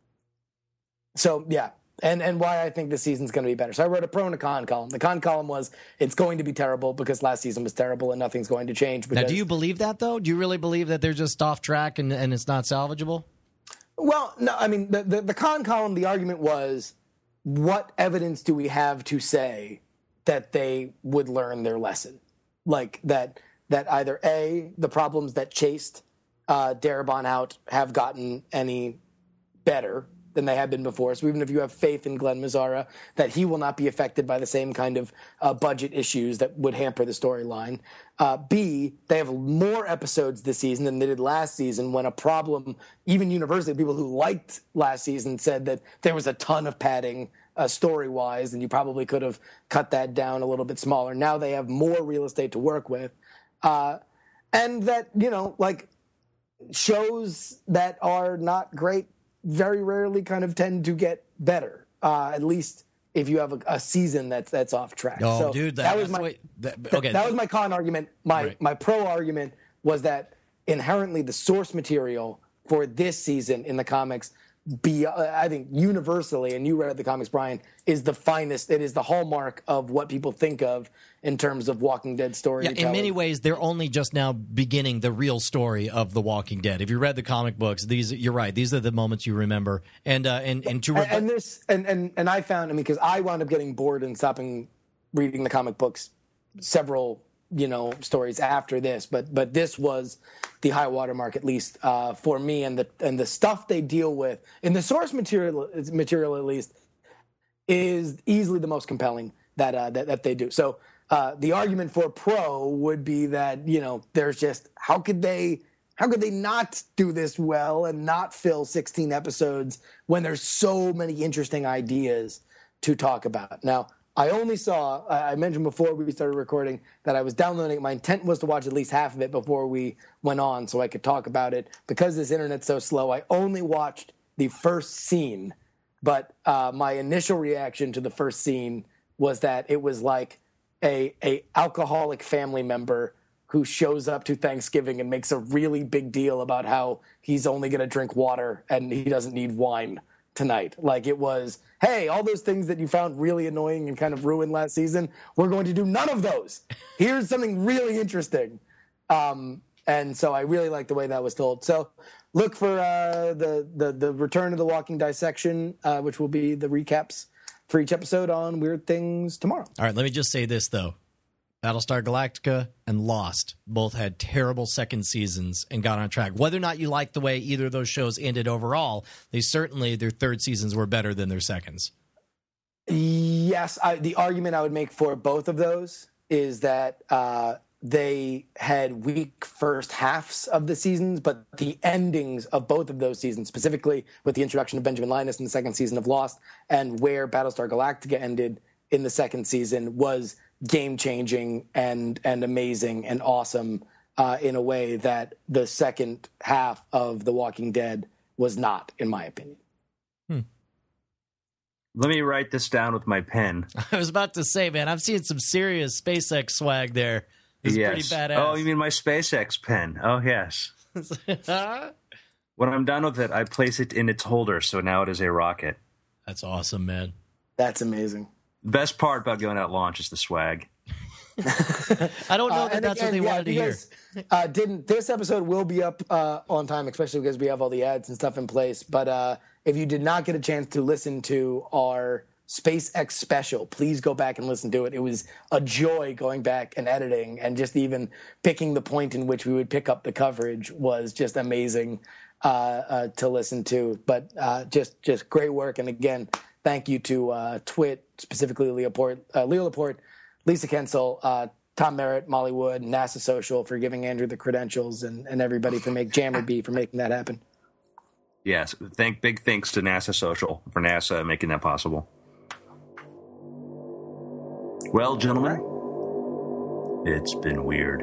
Speaker 4: so, yeah. And and why I think this season's going to be better. So I wrote a pro and a con column. The con column was it's going to be terrible because last season was terrible and nothing's going to change. Because,
Speaker 5: now, do you believe that, though? Do you really believe that they're just off track and, and it's not salvageable?
Speaker 4: Well, no, I mean, the, the, the con column, the argument was, what evidence do we have to say that they would learn their lesson? Like that that either, A, the problems that chased uh, Darabont out have gotten any better than they have been before. So even if you have faith in Glenn Mazzara, that he will not be affected by the same kind of uh, budget issues that would hamper the storyline. Uh, B, they have more episodes this season than they did last season, when a problem, even universally, people who liked last season said that there was a ton of padding uh, story-wise, and you probably could have cut that down a little bit smaller. Now they have more real estate to work with. Uh, and that, you know, like, shows that are not great very rarely kind of tend to get better, uh, at least if you have a, a season that's that's off track.
Speaker 5: Oh,
Speaker 4: so
Speaker 5: dude, that,
Speaker 4: that was my
Speaker 5: way, that, okay.
Speaker 4: that was my con argument. My
Speaker 5: Right.
Speaker 4: my pro argument was that inherently the source material for this season in the comics, be I think universally, and you read the comics, Brian, is the finest. It is the hallmark of what people think of in terms of Walking Dead storytelling.
Speaker 5: Yeah, in many ways, they're only just now beginning the real story of The Walking Dead. If you read the comic books, these you're right. These are the moments you remember. And uh, and and to
Speaker 4: and, and this and, and and I found, I mean, because I wound up getting bored and stopping reading the comic books several you know stories after this, but but this was the high watermark, at least uh, for me, and the and the stuff they deal with in the source material material at least is easily the most compelling that uh, that, that they do. So. Uh, the argument for pro would be that, you know, there's just how could they how could they not do this well and not fill sixteen episodes when there's so many interesting ideas to talk about? Now, I only saw, I mentioned before we started recording that I was downloading it. My intent was to watch at least half of it before we went on so I could talk about it. Because this internet's so slow, I only watched the first scene. But uh, my initial reaction to the first scene was that it was like A, a alcoholic family member who shows up to Thanksgiving and makes a really big deal about how he's only going to drink water and he doesn't need wine tonight. Like it was, hey, all those things that you found really annoying and kind of ruined last season, we're going to do none of those. Here's something really interesting. Um, and so I really like the way that was told. So look for uh, the, the, the return of the Walking Dissection, uh, which will be the recaps for each episode on Weird Things tomorrow.
Speaker 5: All right, let me just say this, though. Battlestar Galactica and Lost both had terrible second seasons and got on track. Whether or not you like the way either of those shows ended overall, they certainly, their third seasons were better than their seconds.
Speaker 4: Yes, I, the argument I would make for both of those is that uh, they had weak first halves of the seasons, but the endings of both of those seasons, specifically with the introduction of Benjamin Linus in the second season of Lost and where Battlestar Galactica ended in the second season, was game-changing and and amazing and awesome uh, in a way that the second half of The Walking Dead was not, in my opinion.
Speaker 5: Hmm.
Speaker 3: Let me write this down with my pen.
Speaker 5: I was about to say, man, I've seen some serious SpaceX swag there. It's
Speaker 3: yes.
Speaker 5: pretty badass.
Speaker 3: Oh, you mean my SpaceX pen? Oh, yes. When I'm done with it, I place it in its holder, so now it is a rocket.
Speaker 5: That's awesome, man.
Speaker 4: That's amazing.
Speaker 3: The best part about going out launch is the swag.
Speaker 5: I don't know
Speaker 4: Uh,
Speaker 5: that
Speaker 4: and
Speaker 5: that's
Speaker 4: again,
Speaker 5: what they
Speaker 4: yeah,
Speaker 5: wanted to
Speaker 4: you
Speaker 5: hear.
Speaker 4: guys, Uh, didn't this episode will be up uh, on time, especially because we have all the ads and stuff in place. But uh, if you did not get a chance to listen to our SpaceX special. Please go back and listen to it. It was a joy going back and editing, and just even picking the point in which we would pick up the coverage was just amazing uh, uh, to listen to. But uh, just just great work. And again, thank you to uh, Twit, specifically Leo Laporte, uh, Leo Laporte, Lisa Kensel, uh, Tom Merritt, Molly Wood, NASA Social for giving Andrew the credentials, and, and everybody for make Jammer B for making that happen.
Speaker 3: Yes, thank big thanks to NASA Social for NASA making that possible. Well, gentlemen, it's been weird.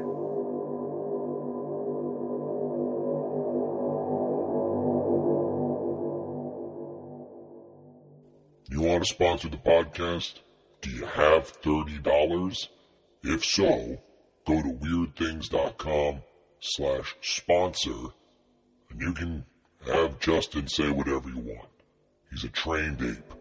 Speaker 6: You want to sponsor the podcast? Do you have thirty dollars? If so, go to weirdthings.com slash sponsor, and you can have Justin say whatever you want. He's a trained ape.